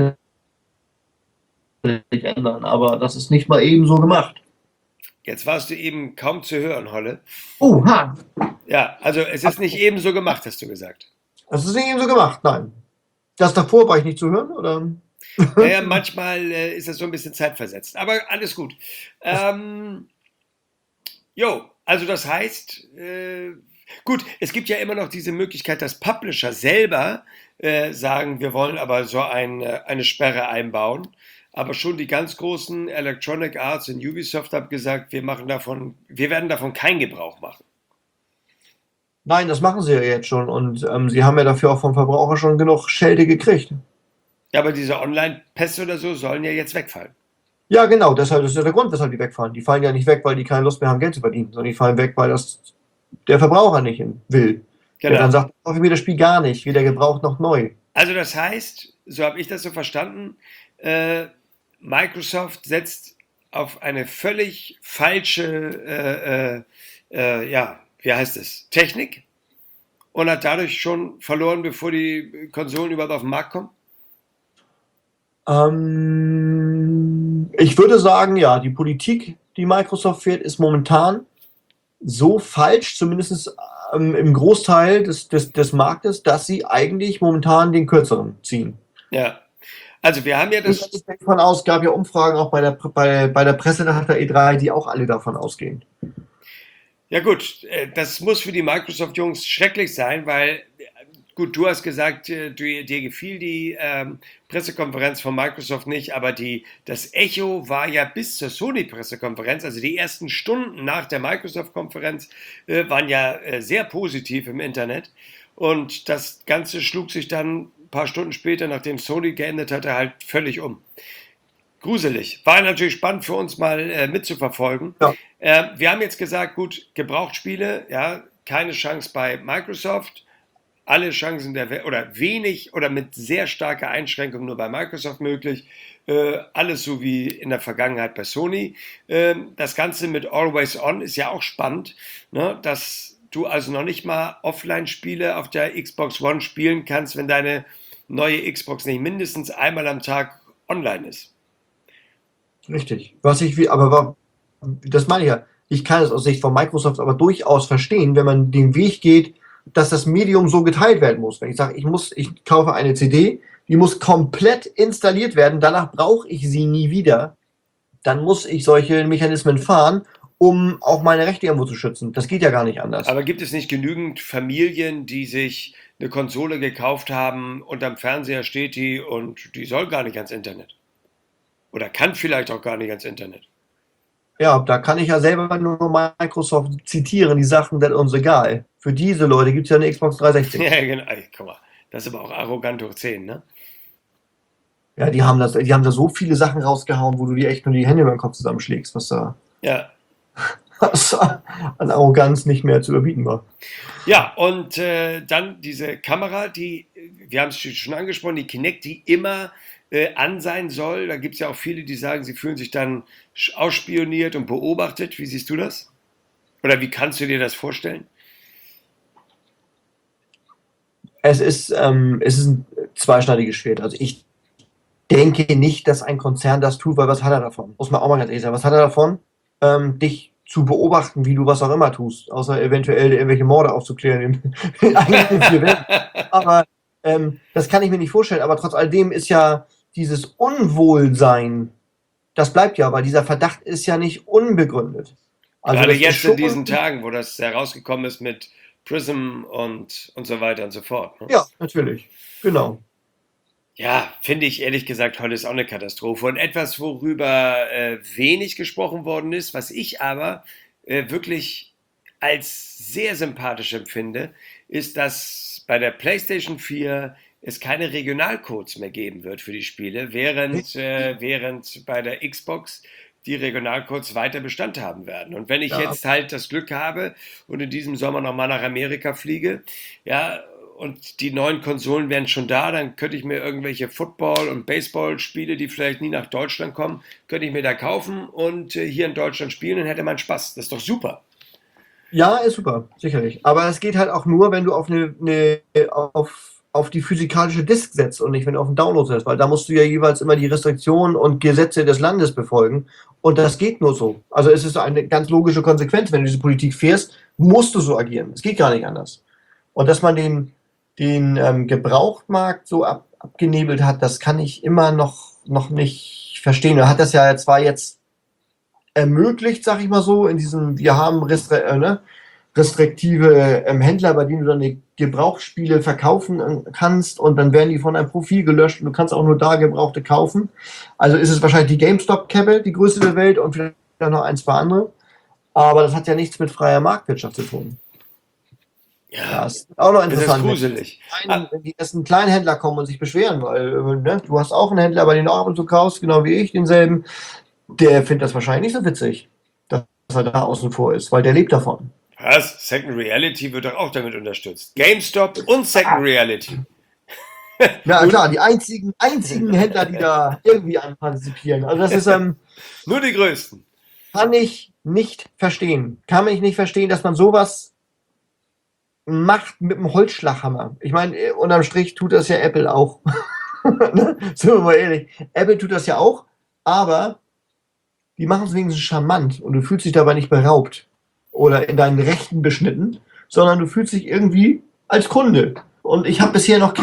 [SPEAKER 2] nicht ändern, aber das ist nicht mal ebenso gemacht.
[SPEAKER 1] Jetzt warst du eben kaum zu hören, Holle.
[SPEAKER 2] Ha!
[SPEAKER 1] Ja, also es ist nicht ebenso gemacht, hast du gesagt.
[SPEAKER 2] Das ist nicht ebenso gemacht, nein. Das davor war ich nicht zu hören, oder?
[SPEAKER 1] Naja, manchmal ist das so ein bisschen zeitversetzt, aber alles gut. Also das heißt, gut, es gibt ja immer noch diese Möglichkeit, dass Publisher selber sagen, wir wollen aber so eine Sperre einbauen. Aber schon die ganz großen Electronic Arts und Ubisoft haben gesagt, wir werden davon keinen Gebrauch machen.
[SPEAKER 2] Nein, das machen sie ja jetzt schon und sie haben ja dafür auch vom Verbraucher schon genug Schelte gekriegt.
[SPEAKER 1] Ja, aber diese Online-Pässe oder so sollen ja jetzt wegfallen.
[SPEAKER 2] Ja, genau, deshalb ist ja der Grund, weshalb die wegfallen. Die fallen ja nicht weg, weil die keine Lust mehr haben, Geld zu verdienen, sondern die fallen weg, weil das der Verbraucher nicht will.
[SPEAKER 1] Genau.
[SPEAKER 2] Der dann sagt, kaufe mir das Spiel gar nicht, weder gebraucht noch neu.
[SPEAKER 1] Also das heißt, so habe ich das so verstanden, Microsoft setzt auf eine völlig falsche, wie heißt es, Technik und hat dadurch schon verloren, bevor die Konsolen überhaupt auf den Markt kommen?
[SPEAKER 2] Ich würde sagen, ja, die Politik, die Microsoft fährt, ist momentan so falsch, zumindest im Großteil des Marktes, dass sie eigentlich momentan den kürzeren ziehen.
[SPEAKER 1] Ja, also wir haben ja das...
[SPEAKER 2] Ich gehe davon aus, gab ja Umfragen auch bei der Presse nach der E3, die auch alle davon ausgehen.
[SPEAKER 1] Ja gut, das muss für die Microsoft-Jungs schrecklich sein, weil, gut, du hast gesagt, dir gefiel die Pressekonferenz von Microsoft nicht, aber das Echo war ja bis zur Sony-Pressekonferenz, also die ersten Stunden nach der Microsoft-Konferenz waren ja sehr positiv im Internet und das Ganze schlug sich dann ein paar Stunden später, nachdem Sony geendet hatte, halt völlig um. Gruselig. War natürlich spannend für uns mal mitzuverfolgen.
[SPEAKER 2] Ja.
[SPEAKER 1] Wir haben jetzt gesagt, gut, Gebrauchtspiele, ja, keine Chance bei Microsoft, alle Chancen der Welt oder wenig oder mit sehr starker Einschränkung nur bei Microsoft möglich. Alles so wie in der Vergangenheit bei Sony. Das Ganze mit Always On ist ja auch spannend, ne, dass du also noch nicht mal Offline-Spiele auf der Xbox One spielen kannst, wenn deine neue Xbox nicht mindestens einmal am Tag online ist.
[SPEAKER 2] Richtig. Das meine ich ja. Ich kann es aus Sicht von Microsoft aber durchaus verstehen, wenn man den Weg geht, dass das Medium so geteilt werden muss. Wenn ich sage, ich kaufe eine CD, die muss komplett installiert werden, danach brauche ich sie nie wieder, dann muss ich solche Mechanismen fahren, um auch meine Rechte irgendwo zu schützen. Das geht ja gar nicht anders.
[SPEAKER 1] Aber gibt es nicht genügend Familien, die sich eine Konsole gekauft haben und am Fernseher steht die und die soll gar nicht ans Internet? Oder kann vielleicht auch gar nicht ans Internet.
[SPEAKER 2] Ja, da kann ich ja selber nur Microsoft zitieren, die Sachen, das ist uns egal. Für diese Leute gibt es ja eine Xbox 360.
[SPEAKER 1] Ja, genau. Guck mal, das ist aber auch arrogant hoch 10, ne?
[SPEAKER 2] Ja, die haben da so viele Sachen rausgehauen, wo du dir echt nur die Hände über den Kopf zusammenschlägst, was an Arroganz nicht mehr zu überbieten war.
[SPEAKER 1] Ja, und dann diese Kamera, wir haben es schon angesprochen, die Kinect, die immer an sein soll. Da gibt es ja auch viele, die sagen, sie fühlen sich dann ausspioniert und beobachtet. Wie siehst du das? Oder wie kannst du dir das vorstellen?
[SPEAKER 2] Es ist ein zweischneidiges Schwert. Also ich denke nicht, dass ein Konzern das tut, weil was hat er davon? Muss man auch mal ganz ehrlich sagen. Was hat er davon, dich zu beobachten, wie du was auch immer tust, außer eventuell irgendwelche Morde aufzuklären in eigenen vier Wänden. Aber das kann ich mir nicht vorstellen. Aber trotz alledem ist ja dieses Unwohlsein, das bleibt ja, weil dieser Verdacht ist ja nicht unbegründet.
[SPEAKER 1] Also gerade jetzt in diesen Tagen, wo das herausgekommen ist mit Prism und so weiter und so fort. Ne?
[SPEAKER 2] Ja, natürlich. Genau.
[SPEAKER 1] Ja, finde ich ehrlich gesagt, heute ist auch eine Katastrophe. Und etwas, worüber wenig gesprochen worden ist, was ich aber wirklich als sehr sympathisch empfinde, ist, dass bei der PlayStation 4 es keine Regionalcodes mehr geben wird für die Spiele, während bei der Xbox die Regionalcodes weiter Bestand haben werden. Und wenn ich
[SPEAKER 2] Ja,
[SPEAKER 1] jetzt halt das Glück habe und in diesem Sommer nochmal nach Amerika fliege, ja, und die neuen Konsolen wären schon da, dann könnte ich mir irgendwelche Football- und Baseball-Spiele, die vielleicht nie nach Deutschland kommen, könnte ich mir da kaufen und hier in Deutschland spielen und hätte man Spaß. Das ist doch super.
[SPEAKER 2] ja, ist super, sicherlich. Aber es geht halt auch nur, wenn du auf die physikalische Disk setzt und nicht, wenn du auf den Download setzt, weil da musst du ja jeweils immer die Restriktionen und Gesetze des Landes befolgen. Und das geht nur so. Also es ist eine ganz logische Konsequenz, wenn du diese Politik fährst, musst du so agieren. Es geht gar nicht anders. Und dass man den Gebrauchtmarkt so abgenebelt hat, das kann ich immer noch nicht verstehen. Er hat das ja zwar jetzt ermöglicht, sag ich mal so, in diesem, wir haben restriktive Händler, bei denen du dann die Gebrauchsspiele verkaufen kannst und dann werden die von deinem Profil gelöscht und du kannst auch nur da Gebrauchte kaufen. Also ist es wahrscheinlich die GameStop-Cappe, die größte der Welt und vielleicht noch ein, zwei andere. Aber das hat ja nichts mit freier Marktwirtschaft zu tun.
[SPEAKER 1] Ja,
[SPEAKER 2] Ja, ist auch noch
[SPEAKER 1] das ist
[SPEAKER 2] interessant,
[SPEAKER 1] gruselig. Ah,
[SPEAKER 2] wenn die ersten Kleinhändler kommen und sich beschweren, weil du hast auch einen Händler, bei dem du auch ab und zu kaufst, genau wie ich, denselben, der findet das wahrscheinlich nicht so witzig, dass er da außen vor ist, weil der lebt davon.
[SPEAKER 1] was? Second Reality wird doch auch damit unterstützt. GameStop und Second Reality.
[SPEAKER 2] Ja,
[SPEAKER 1] Nun,
[SPEAKER 2] klar, die einzigen Händler, die da irgendwie antizipieren. Also das ist,
[SPEAKER 1] nur die Größten.
[SPEAKER 2] kann ich nicht verstehen. Kann ich nicht verstehen, dass man sowas macht mit einem Holzschlaghammer. Ich meine, unterm Strich tut das ja Apple auch. Ne? Sind wir mal ehrlich. Apple tut das ja auch, aber die machen es wenigstens charmant und du fühlst dich dabei nicht beraubt oder in deinen Rechten beschnitten, sondern du fühlst dich irgendwie als Kunde. Und ich habe bisher noch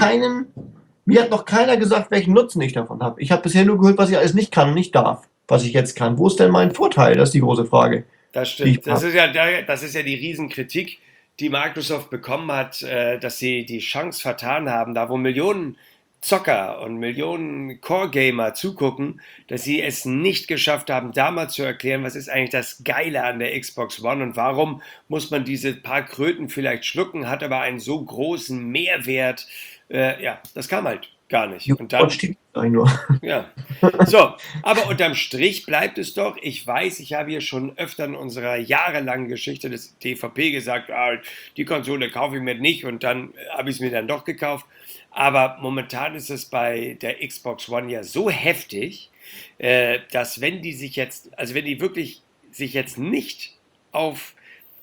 [SPEAKER 2] mir hat noch keiner gesagt, welchen Nutzen ich davon habe. Ich habe bisher nur gehört, was ich alles nicht kann und nicht darf, was ich jetzt kann. Wo ist denn mein Vorteil? Das ist die große Frage,
[SPEAKER 1] Das
[SPEAKER 2] die ich
[SPEAKER 1] stimmt.
[SPEAKER 2] habe.
[SPEAKER 1] Das ist ja die Riesenkritik, die Microsoft bekommen hat, dass sie die Chance vertan haben, da wo Millionen Zocker und Millionen Core-Gamer zugucken, dass sie es nicht geschafft haben, da mal zu erklären, was ist eigentlich das Geile an der Xbox One und warum muss man diese paar Kröten vielleicht schlucken, hat aber einen so großen Mehrwert. Ja, das kam halt gar nicht. Und
[SPEAKER 2] Und
[SPEAKER 1] dann
[SPEAKER 2] steht eigentlich nur.
[SPEAKER 1] ja. So, aber unterm Strich bleibt es doch, ich weiß, ich habe hier schon öfter in unserer jahrelangen Geschichte des DVP gesagt, ah, die Konsole kaufe ich mir nicht und dann habe ich es mir dann doch gekauft. Aber momentan ist es bei der Xbox One ja so heftig, dass wenn die sich jetzt, also wenn die wirklich sich jetzt nicht auf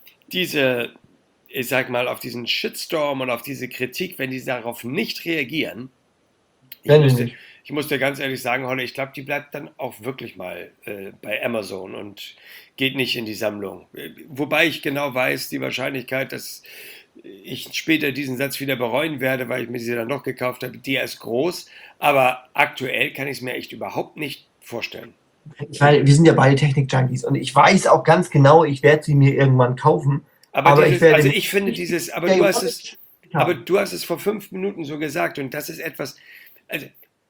[SPEAKER 1] diese, ich sag mal, auf diesen Shitstorm und auf diese Kritik, wenn die darauf nicht reagieren, ich
[SPEAKER 2] Wenn
[SPEAKER 1] musste,
[SPEAKER 2] nicht.
[SPEAKER 1] ich musste ganz ehrlich sagen, Holle, ich glaube, die bleibt dann auch wirklich mal bei Amazon und geht nicht in die Sammlung. Wobei ich genau weiß, die Wahrscheinlichkeit, dass ich später diesen Satz wieder bereuen werde, weil ich mir sie dann noch gekauft habe, die ist groß. Aber aktuell kann ich es mir echt überhaupt nicht vorstellen.
[SPEAKER 2] Ich meine, wir sind ja beide Technik-Junkies und ich weiß auch ganz genau, ich werde sie mir irgendwann kaufen,
[SPEAKER 1] Aber
[SPEAKER 2] aber ich
[SPEAKER 1] dieses,
[SPEAKER 2] werde
[SPEAKER 1] also
[SPEAKER 2] nicht
[SPEAKER 1] ich finde dieses,
[SPEAKER 2] Day One
[SPEAKER 1] aber
[SPEAKER 2] haben.
[SPEAKER 1] du hast es vor 5 Minuten so gesagt und das ist etwas, also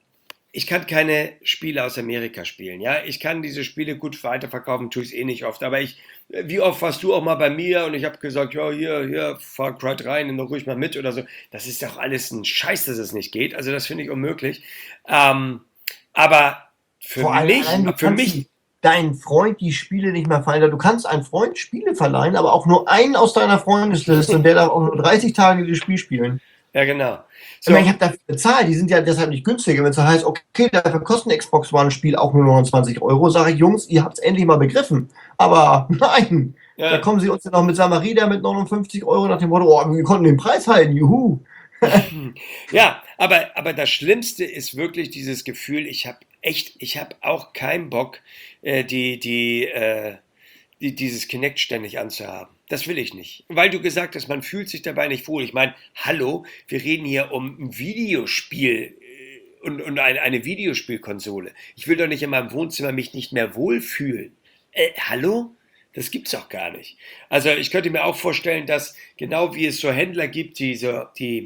[SPEAKER 1] ich kann keine Spiele aus Amerika spielen, ja. Ich kann diese Spiele gut weiterverkaufen, tue ich es eh nicht oft. Aber wie oft warst du auch mal bei mir und ich habe gesagt, ja, hier, Far Cry 3, nimm doch ruhig mal mit oder so. Das ist doch alles ein Scheiß, dass es nicht geht. Also das finde ich unmöglich. Ähm, aber
[SPEAKER 2] Vor allem, allein du
[SPEAKER 1] für
[SPEAKER 2] kannst
[SPEAKER 1] mich,
[SPEAKER 2] deinen Freund die Spiele nicht mehr verleihen. Du kannst einem Freund Spiele verleihen, aber auch nur einen aus deiner Freundesliste und der darf auch nur 30 Tage dieses Spiel spielen.
[SPEAKER 1] ja genau.
[SPEAKER 2] Ich meine, ich
[SPEAKER 1] So,
[SPEAKER 2] habe dafür bezahlt, die sind ja deshalb nicht günstiger. Wenn es heißt, okay, dafür kostet ein Xbox One-Spiel auch nur 29 Euro, sage ich, Jungs, ihr habt es endlich mal begriffen. Aber nein, da
[SPEAKER 1] ja,
[SPEAKER 2] kommen sie uns ja noch mit Samarita mit 59 Euro nach dem Motto, oh, wir konnten den Preis halten, juhu.
[SPEAKER 1] ja, aber das Schlimmste ist wirklich dieses Gefühl, ich habe auch keinen Bock, dieses Kinect ständig anzuhaben. Das will ich nicht. Weil du gesagt hast, man fühlt sich dabei nicht wohl. Ich meine, hallo, wir reden hier um ein Videospiel und eine Videospielkonsole. Ich will doch nicht in meinem Wohnzimmer mich nicht mehr wohlfühlen. Hallo? Das gibt's doch gar nicht. Also ich könnte mir auch vorstellen, dass genau wie es so Händler gibt, die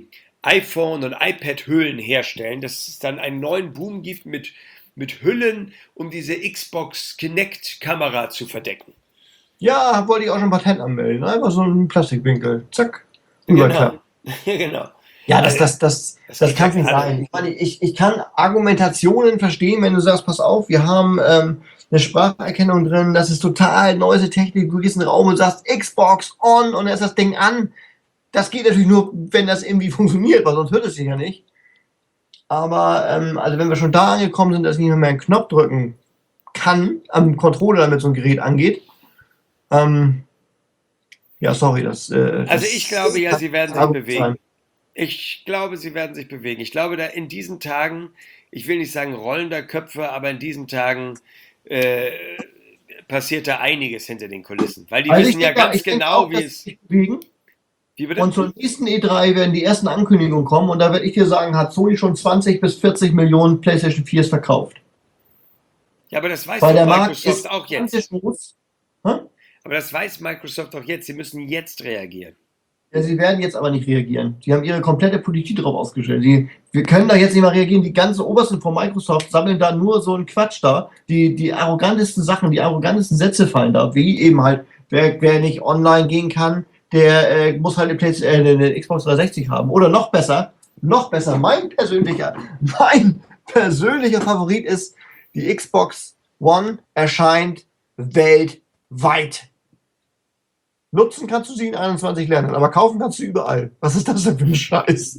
[SPEAKER 1] iPhone- und iPad-Hüllen herstellen, dass es dann einen neuen Boom gibt mit Hüllen, um diese Xbox Kinect-Kamera zu verdecken.
[SPEAKER 2] Ja, wollte ich auch schon Patent anmelden. Einfach so ein Plastikwinkel. Zack.
[SPEAKER 1] Genau,
[SPEAKER 2] Rüberklappen.
[SPEAKER 1] genau.
[SPEAKER 2] Ja,
[SPEAKER 1] Also, das
[SPEAKER 2] das
[SPEAKER 1] geht ja
[SPEAKER 2] kann es nicht
[SPEAKER 1] gerade.
[SPEAKER 2] sein. Ich meine, ich kann Argumentationen verstehen, wenn du sagst, pass auf, wir haben eine Spracherkennung drin, das ist total neueste Technik, du gehst in den Raum und sagst Xbox on und dann ist das Ding an. Das geht natürlich nur, wenn das irgendwie funktioniert, weil sonst hört es sich ja nicht. Aber also wenn wir schon da angekommen sind, dass ich nicht mehr einen Knopf drücken kann am Controller, damit so ein Gerät angeht, ähm, ja, sorry,
[SPEAKER 1] Also ich glaube ja,
[SPEAKER 2] kann
[SPEAKER 1] sie werden
[SPEAKER 2] kein
[SPEAKER 1] sich
[SPEAKER 2] Argument
[SPEAKER 1] bewegen.
[SPEAKER 2] sein.
[SPEAKER 1] Ich glaube, sie werden sich bewegen. Ich glaube, da in diesen Tagen, ich will nicht sagen rollender Köpfe, aber in diesen Tagen äh, passiert da einiges hinter den Kulissen. Weil die
[SPEAKER 2] Also
[SPEAKER 1] wissen ja ganz
[SPEAKER 2] ich denke
[SPEAKER 1] genau,
[SPEAKER 2] auch,
[SPEAKER 1] wie
[SPEAKER 2] dass
[SPEAKER 1] es.
[SPEAKER 2] sie sich bewegen.
[SPEAKER 1] Wie bitte?
[SPEAKER 2] Und zur nächsten E3 werden die ersten Ankündigungen kommen und da werde ich dir sagen, hat Sony schon 20 bis 40 Millionen PlayStation 4s verkauft.
[SPEAKER 1] Ja, aber das weiß
[SPEAKER 2] Weil
[SPEAKER 1] doch
[SPEAKER 2] der Markt
[SPEAKER 1] Microsoft
[SPEAKER 2] ist
[SPEAKER 1] auch
[SPEAKER 2] gigantisch
[SPEAKER 1] jetzt.
[SPEAKER 2] groß. Hä?
[SPEAKER 1] Aber das weiß Microsoft auch jetzt. Sie müssen jetzt reagieren.
[SPEAKER 2] Ja, sie werden jetzt aber nicht reagieren. Die haben ihre komplette Politik darauf ausgestellt. Wir können da jetzt nicht mal reagieren. Die ganze Obersten von Microsoft sammeln da nur so einen Quatsch da. Die arrogantesten Sachen, die arrogantesten Sätze fallen da. Wie eben halt, wer nicht online gehen kann, der muss halt eine Xbox 360 haben. Oder noch besser, mein persönlicher Favorit ist, die Xbox One erscheint weltweit. Nutzen kannst du sie in 21 Ländern, aber kaufen kannst du überall. Was ist das denn für ein Scheiß?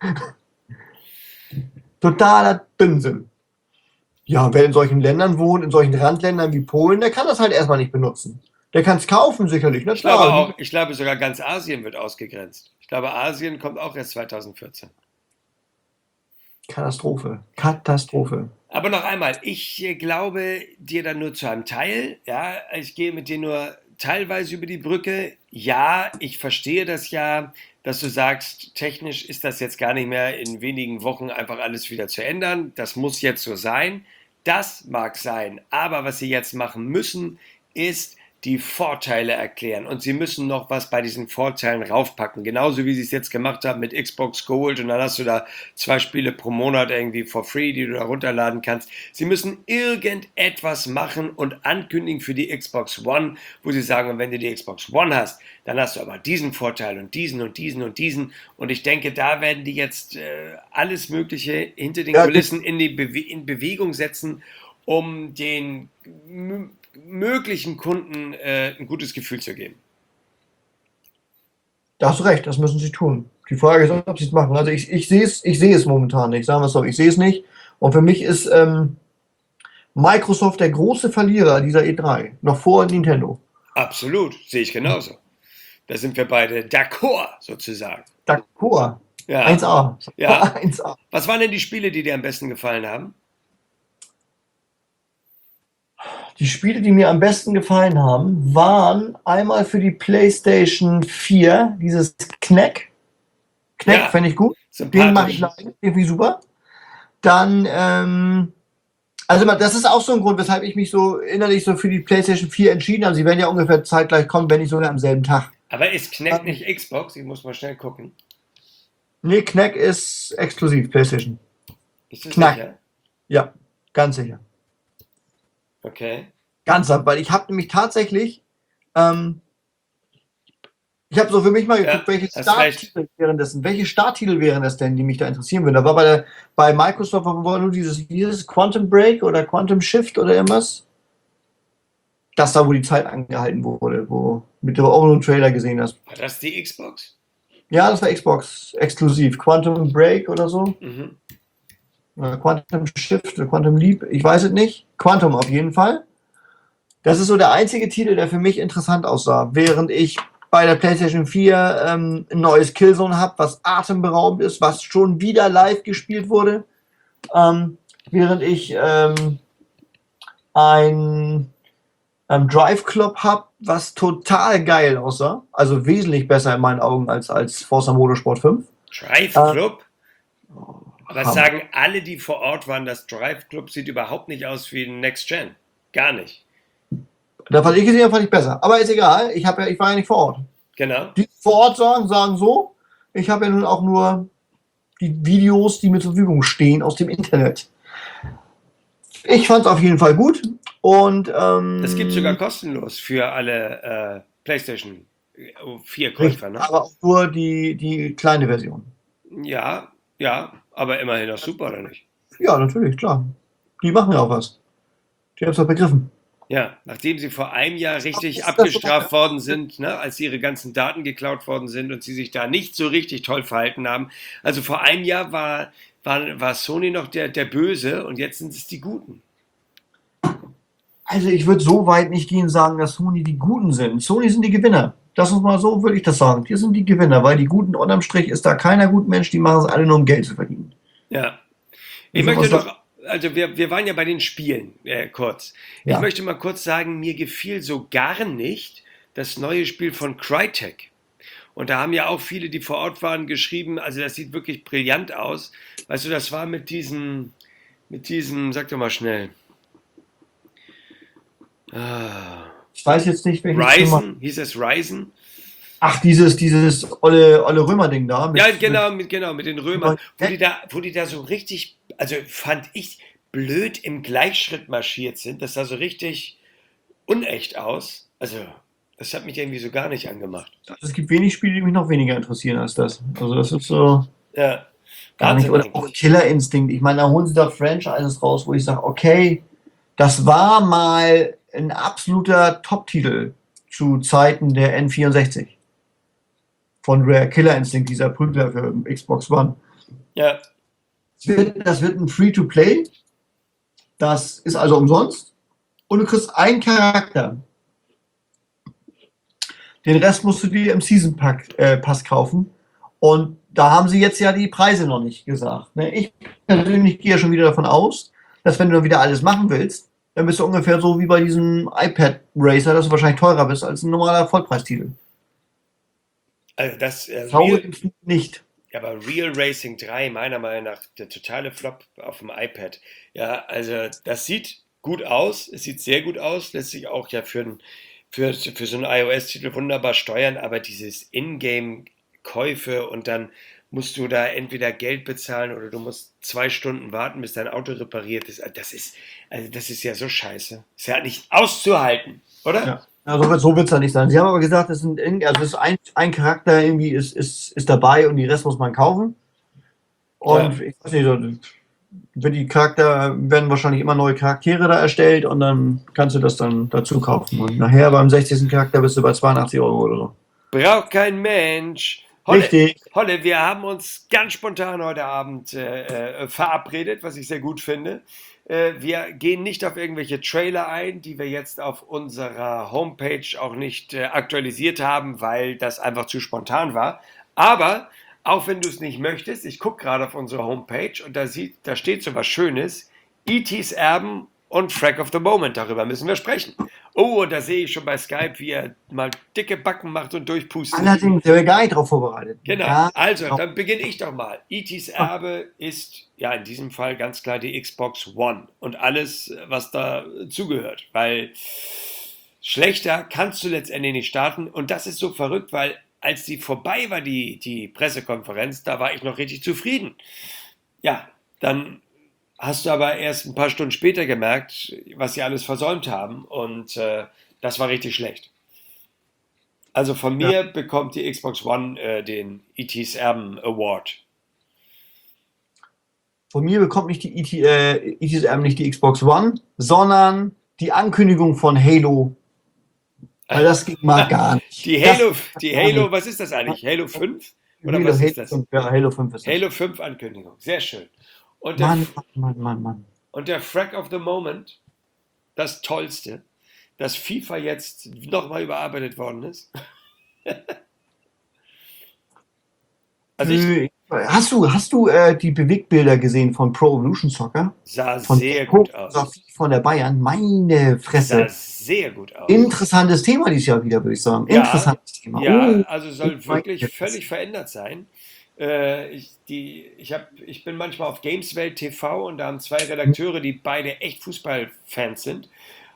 [SPEAKER 2] Totaler Dünnsinn. Ja, wer in solchen Ländern wohnt, in solchen Randländern wie Polen, der kann das halt erstmal nicht benutzen. Der kann es kaufen, sicherlich, na klar.
[SPEAKER 1] Ich glaube sogar ganz Asien wird ausgegrenzt. Ich glaube, Asien kommt auch erst 2014.
[SPEAKER 2] Katastrophe. Katastrophe.
[SPEAKER 1] Aber noch einmal, ich glaube dir dann nur zu einem Teil. Ja, ich gehe mit dir nur teilweise über die Brücke. Ja, ich verstehe das ja, dass du sagst, technisch ist das jetzt gar nicht mehr in wenigen Wochen einfach alles wieder zu ändern. Das muss jetzt so sein. Das mag sein. Aber was sie jetzt machen müssen, ist die Vorteile erklären. Und sie müssen noch was bei diesen Vorteilen raufpacken. Genauso wie sie es jetzt gemacht haben mit Xbox Gold. Und dann hast du da 2 Spiele pro Monat irgendwie for free, die du da runterladen kannst. Sie müssen irgendetwas machen und ankündigen für die Xbox One, wo sie sagen, wenn du die Xbox One hast, dann hast du aber diesen Vorteil und diesen und diesen und diesen. Und ich denke, da werden die jetzt alles Mögliche hinter den Kulissen in Bewegung setzen, um den möglichen Kunden ein gutes Gefühl zu geben.
[SPEAKER 2] Da hast du recht, das müssen sie tun. Die Frage ist, ob sie es machen. Also ich sehe es momentan nicht, sagen wir es so, ich sehe es nicht. Und für mich ist Microsoft der große Verlierer dieser E3, noch vor Nintendo.
[SPEAKER 1] Absolut, sehe ich genauso. Da sind wir beide d'accord, sozusagen.
[SPEAKER 2] D'accord.
[SPEAKER 1] Ja.
[SPEAKER 2] 1A.
[SPEAKER 1] Ja.
[SPEAKER 2] 1A.
[SPEAKER 1] Was waren denn die Spiele, die dir am besten gefallen haben?
[SPEAKER 2] Die Spiele, die mir am besten gefallen haben, waren einmal für die PlayStation 4 dieses Knack. Knack
[SPEAKER 1] Ja,
[SPEAKER 2] fände ich gut. Den
[SPEAKER 1] sympathisch.
[SPEAKER 2] mache ich leiden. Irgendwie super. Dann, also das ist auch so ein Grund, weshalb ich mich so innerlich so für die PlayStation 4 entschieden habe. Sie werden ja ungefähr zeitgleich kommen, wenn nicht sogar am selben Tag.
[SPEAKER 1] Aber ist Kinect nicht Xbox? Ich muss mal schnell gucken.
[SPEAKER 2] Nee, Knack ist exklusiv PlayStation.
[SPEAKER 1] Ist das
[SPEAKER 2] Knack.
[SPEAKER 1] sicher?
[SPEAKER 2] Ja, ganz sicher.
[SPEAKER 1] Okay.
[SPEAKER 2] Ganz sicher, weil ich habe nämlich tatsächlich, ich habe so für mich mal geguckt,
[SPEAKER 1] Ja,
[SPEAKER 2] welche Starttitel wären das denn, die mich da interessieren würden. Da war bei Microsoft war nur dieses Quantum Break oder Quantum Shift oder irgendwas. Das da, wo die Zeit angehalten wurde, wo mit dem auch nur einen Trailer gesehen hast.
[SPEAKER 1] War das die Xbox?
[SPEAKER 2] Ja, das war Xbox exklusiv. Quantum Break oder so.
[SPEAKER 1] Mhm.
[SPEAKER 2] Quantum Shift oder Quantum Leap, ich weiß es nicht. Quantum auf jeden Fall. Das ist so der einzige Titel, der für mich interessant aussah. Während ich bei der PlayStation 4 ein neues Killzone habe, was atemberaubend ist, was schon wieder live gespielt wurde. Während ich ein Drive Club habe, was total geil aussah. Also wesentlich besser in meinen Augen als Forza Motorsport 5.
[SPEAKER 1] Drive Club? Aber
[SPEAKER 2] Hammer.
[SPEAKER 1] sagen alle, die vor Ort waren, das Drive Club sieht überhaupt nicht aus wie ein Next Gen. Gar nicht.
[SPEAKER 2] Das, was ich gesehen habe, fand ich besser. Aber ist egal, ich war ja nicht vor Ort.
[SPEAKER 1] Genau.
[SPEAKER 2] Die vor Ort sagen so. Ich habe ja nun auch nur die Videos, die mir zur Verfügung stehen aus dem Internet. Ich fand es auf jeden Fall gut und
[SPEAKER 1] Das gibt es sogar kostenlos für alle PlayStation 4
[SPEAKER 2] richtig,
[SPEAKER 1] Käufer, ne?
[SPEAKER 2] aber auch nur die kleine Version.
[SPEAKER 1] Ja, ja, aber immerhin noch super, oder nicht?
[SPEAKER 2] Ja, natürlich, klar. Die machen ja auch was. Die haben es doch begriffen.
[SPEAKER 1] Ja, nachdem sie vor einem Jahr richtig
[SPEAKER 2] Ist das so?
[SPEAKER 1] abgestraft worden sind, ne, als ihre ganzen Daten geklaut worden sind und sie sich da nicht so richtig toll verhalten haben. Also vor einem Jahr war Sony noch der Böse und jetzt sind es die Guten.
[SPEAKER 2] Also ich würde so weit nicht gehen sagen, dass Sony die Guten sind. Sony sind die Gewinner. Das ist mal so, würde ich das sagen. Die sind die Gewinner, weil die Guten unterm Strich ist da keiner gut Mensch, die machen es alle nur um Geld zu verdienen.
[SPEAKER 1] Ja. Ich
[SPEAKER 2] Ich
[SPEAKER 1] möchte
[SPEAKER 2] was
[SPEAKER 1] noch, also wir waren ja bei den Spielen, kurz. Ich
[SPEAKER 2] ja.
[SPEAKER 1] möchte mal kurz sagen, mir gefiel so gar nicht das neue Spiel von Crytek. Und da haben ja auch viele, die vor Ort waren, geschrieben, also das sieht wirklich brillant aus. Weißt du, das war mit diesem, sag doch mal schnell,
[SPEAKER 2] Ich weiß jetzt nicht, welches Thema.
[SPEAKER 1] Ryzen, hieß es Ryzen?
[SPEAKER 2] Ach, dieses olle Römer-Ding da
[SPEAKER 1] Ja,
[SPEAKER 2] mit
[SPEAKER 1] genau, mit den Römern, wo die da so richtig, also fand ich, blöd im Gleichschritt marschiert sind. Das sah so richtig unecht aus. Also, das hat mich irgendwie so gar nicht angemacht.
[SPEAKER 2] es gibt wenig Spiele, die mich noch weniger interessieren als das. Also das ist so
[SPEAKER 1] Ja,
[SPEAKER 2] gar nicht.
[SPEAKER 1] Wahnsinn
[SPEAKER 2] Oder auch
[SPEAKER 1] eigentlich.
[SPEAKER 2] Killer Instinct. Ich meine, da holen sie da Franchises raus, wo ich sage, okay, das war mal ein absoluter Top-Titel zu Zeiten der N64 von Rare. Killer Instinct, dieser Prügler für Xbox One.
[SPEAKER 1] Ja,
[SPEAKER 2] Das wird ein Free-to-Play. Das ist also umsonst. Und du kriegst einen Charakter. Den Rest musst du dir im Season Pass kaufen. Und da haben sie jetzt ja die Preise noch nicht gesagt. Ne? Ich persönlich gehe ja schon wieder davon aus, dass wenn du dann wieder alles machen willst, dann bist du ungefähr so wie bei diesem iPad Racer, dass du wahrscheinlich teurer bist als ein normaler Vollpreistitel.
[SPEAKER 1] also das
[SPEAKER 2] Traue ich nicht.
[SPEAKER 1] ja, aber Real Racing 3, meiner Meinung nach, der totale Flop auf dem iPad. Ja, also das sieht gut aus, es sieht sehr gut aus, lässt sich auch ja für so einen iOS-Titel wunderbar steuern, aber dieses Ingame-Käufe und dann musst du da entweder Geld bezahlen oder du musst 2 Stunden warten, bis dein Auto repariert ist. Also das ist ja so scheiße. Ist ja nicht auszuhalten, oder?
[SPEAKER 2] Ja. Also so wird es ja nicht sein. Sie haben aber gesagt, also es ist ein Charakter irgendwie ist dabei und die Rest muss man kaufen.
[SPEAKER 1] Ja.
[SPEAKER 2] Und ich weiß nicht, so, wird die Charakter werden wahrscheinlich immer neue Charaktere da erstellt und dann kannst du das dann dazu kaufen. Und nachher beim 60. Charakter bist du bei 82 Euro oder so.
[SPEAKER 1] Braucht kein Mensch. Holle,
[SPEAKER 2] Richtig.
[SPEAKER 1] Holle, wir haben uns ganz spontan heute Abend verabredet, was ich sehr gut finde. Wir gehen nicht auf irgendwelche Trailer ein, die wir jetzt auf unserer Homepage auch nicht aktualisiert haben, weil das einfach zu spontan war. Aber auch wenn du es nicht möchtest, ich gucke gerade auf unsere Homepage und da steht so was Schönes. E.T.'s Erben und Frack of the Moment, darüber müssen wir sprechen. Oh, und da sehe ich schon bei Skype, wie er mal dicke Backen macht und durchpustet.
[SPEAKER 2] Allerdings, der wäre gar nicht drauf vorbereitet.
[SPEAKER 1] Genau,
[SPEAKER 2] Gar
[SPEAKER 1] also
[SPEAKER 2] nicht drauf.
[SPEAKER 1] dann beginne ich doch mal. E.T.'s Erbe ist ja in diesem Fall ganz klar die Xbox One und alles, was da zugehört, weil schlechter kannst du letztendlich nicht starten und das ist so verrückt, weil als die vorbei war, die Pressekonferenz, da war ich noch richtig zufrieden. Ja, dann hast du aber erst ein paar Stunden später gemerkt, was sie alles versäumt haben und das war richtig schlecht. Also von
[SPEAKER 2] Ja.
[SPEAKER 1] mir bekommt die Xbox One den E.T.'s Erben Award.
[SPEAKER 2] Von mir bekommt nicht die ETSM nicht die Xbox One, sondern die Ankündigung von Halo. Weil das ging mal gar nicht.
[SPEAKER 1] Die
[SPEAKER 2] Das
[SPEAKER 1] Halo,
[SPEAKER 2] ging
[SPEAKER 1] die
[SPEAKER 2] gar
[SPEAKER 1] Halo,
[SPEAKER 2] nicht.
[SPEAKER 1] was ist das eigentlich? Halo 5? Oder
[SPEAKER 2] Halo,
[SPEAKER 1] was ist
[SPEAKER 2] Halo
[SPEAKER 1] das?
[SPEAKER 2] 5, ja, Halo 5 ist das.
[SPEAKER 1] Halo 5 Ankündigung, sehr schön. Und der,
[SPEAKER 2] Mann, Mann, Mann, Mann.
[SPEAKER 1] und der Frack of the Moment, das Tollste, dass FIFA jetzt nochmal überarbeitet worden ist. Also ich
[SPEAKER 2] Hast du die Bewegtbilder gesehen von Pro Evolution Soccer?
[SPEAKER 1] sah
[SPEAKER 2] Von
[SPEAKER 1] sehr
[SPEAKER 2] Deko,
[SPEAKER 1] gut aus.
[SPEAKER 2] von der Bayern? Meine
[SPEAKER 1] Sah
[SPEAKER 2] Fresse.
[SPEAKER 1] sehr gut aus.
[SPEAKER 2] Interessantes Thema dieses Jahr wieder, würde ich sagen.
[SPEAKER 1] Ja,
[SPEAKER 2] Interessantes Thema.
[SPEAKER 1] ja,
[SPEAKER 2] Oh,
[SPEAKER 1] also soll
[SPEAKER 2] mein
[SPEAKER 1] wirklich
[SPEAKER 2] Gott.
[SPEAKER 1] völlig verändert sein. Ich bin manchmal auf Gameswelt TV und da haben zwei Redakteure, die beide echt Fußballfans sind,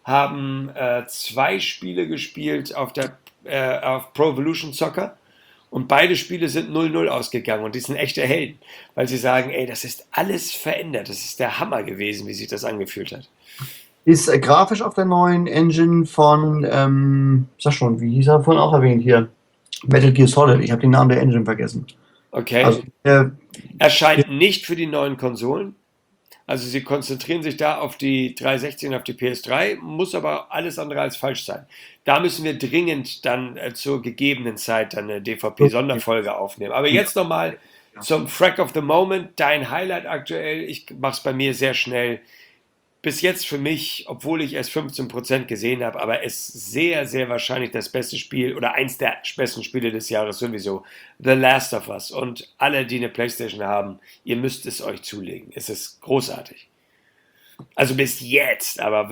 [SPEAKER 1] haben 2 Spiele gespielt auf Pro Evolution Soccer Und beide Spiele sind 0-0 ausgegangen und die sind echte Helden, weil sie sagen, ey, das ist alles verändert. Das ist der Hammer gewesen, wie sich das angefühlt hat.
[SPEAKER 2] Ist grafisch auf der neuen Engine von, sag schon, wie hieß er vorhin auch erwähnt hier? Metal Gear Solid. Ich habe den Namen der Engine vergessen.
[SPEAKER 1] Okay.
[SPEAKER 2] Also,
[SPEAKER 1] erscheint nicht für die neuen Konsolen. Also sie konzentrieren sich da auf die 360 und auf die PS3, muss aber alles andere als falsch sein. Da müssen wir dringend dann zur gegebenen Zeit dann eine DVP-Sonderfolge aufnehmen. Aber jetzt nochmal zum Frack of the Moment, dein Highlight aktuell. Ich mache es bei mir sehr schnell. Bis jetzt für mich, obwohl ich erst 15% gesehen habe, aber es ist sehr, sehr wahrscheinlich das beste Spiel oder eins der besten Spiele des Jahres sowieso. The Last of Us. Und alle, die eine Playstation haben, ihr müsst es euch zulegen. Es ist großartig. Also bis jetzt, aber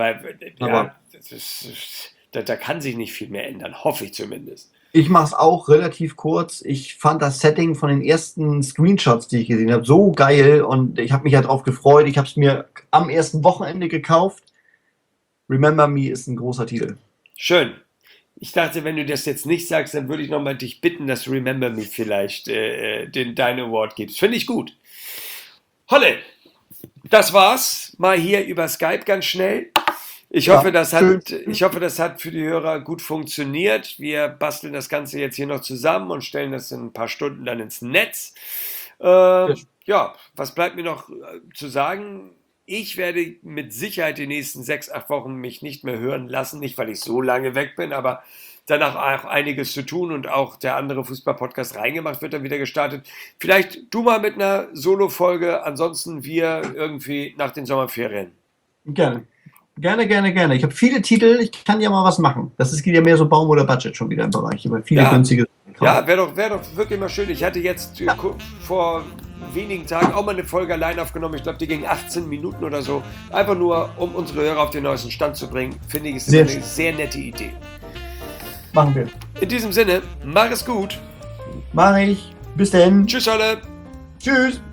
[SPEAKER 1] da kann sich nicht viel mehr ändern, hoffe ich zumindest.
[SPEAKER 2] Ich mache es auch relativ kurz. Ich fand das Setting von den ersten Screenshots, die ich gesehen habe, so geil und ich habe mich ja drauf gefreut. Ich habe es mir am ersten Wochenende gekauft. Remember Me ist ein großer Titel.
[SPEAKER 1] Schön. Ich dachte, wenn du das jetzt nicht sagst, dann würde ich nochmal dich bitten, dass Remember Me vielleicht dein Award gibst. Finde ich gut. Holle, das war's. Mal hier über Skype ganz schnell. Ich hoffe, das hat für die Hörer gut funktioniert. Wir basteln das Ganze jetzt hier noch zusammen und stellen das in ein paar Stunden dann ins Netz. Ja, was bleibt mir noch zu sagen? Ich werde mit Sicherheit die nächsten 6-8 Wochen mich nicht mehr hören lassen. Nicht, weil ich so lange weg bin, aber danach auch einiges zu tun und auch der andere Fußball-Podcast Reingemacht wird dann wieder gestartet. Vielleicht du mal mit einer Solo-Folge, ansonsten wir irgendwie nach den Sommerferien.
[SPEAKER 2] Gerne. Gerne. Ich habe viele Titel, ich kann ja mal was machen. Geht ja mehr so Baum oder Budget schon wieder im Bereich. Aber viele günstige.
[SPEAKER 1] Ja, wäre doch wirklich mal schön. Ich hatte jetzt vor wenigen Tagen auch mal eine Folge allein aufgenommen. Ich glaube, die ging 18 Minuten oder so. Einfach nur, um unsere Hörer auf den neuesten Stand zu bringen. Finde ich, ist eine sehr nette Idee.
[SPEAKER 2] Machen wir.
[SPEAKER 1] In diesem Sinne, mach es gut.
[SPEAKER 2] Mach ich. Bis denn.
[SPEAKER 1] Tschüss alle.
[SPEAKER 2] Tschüss.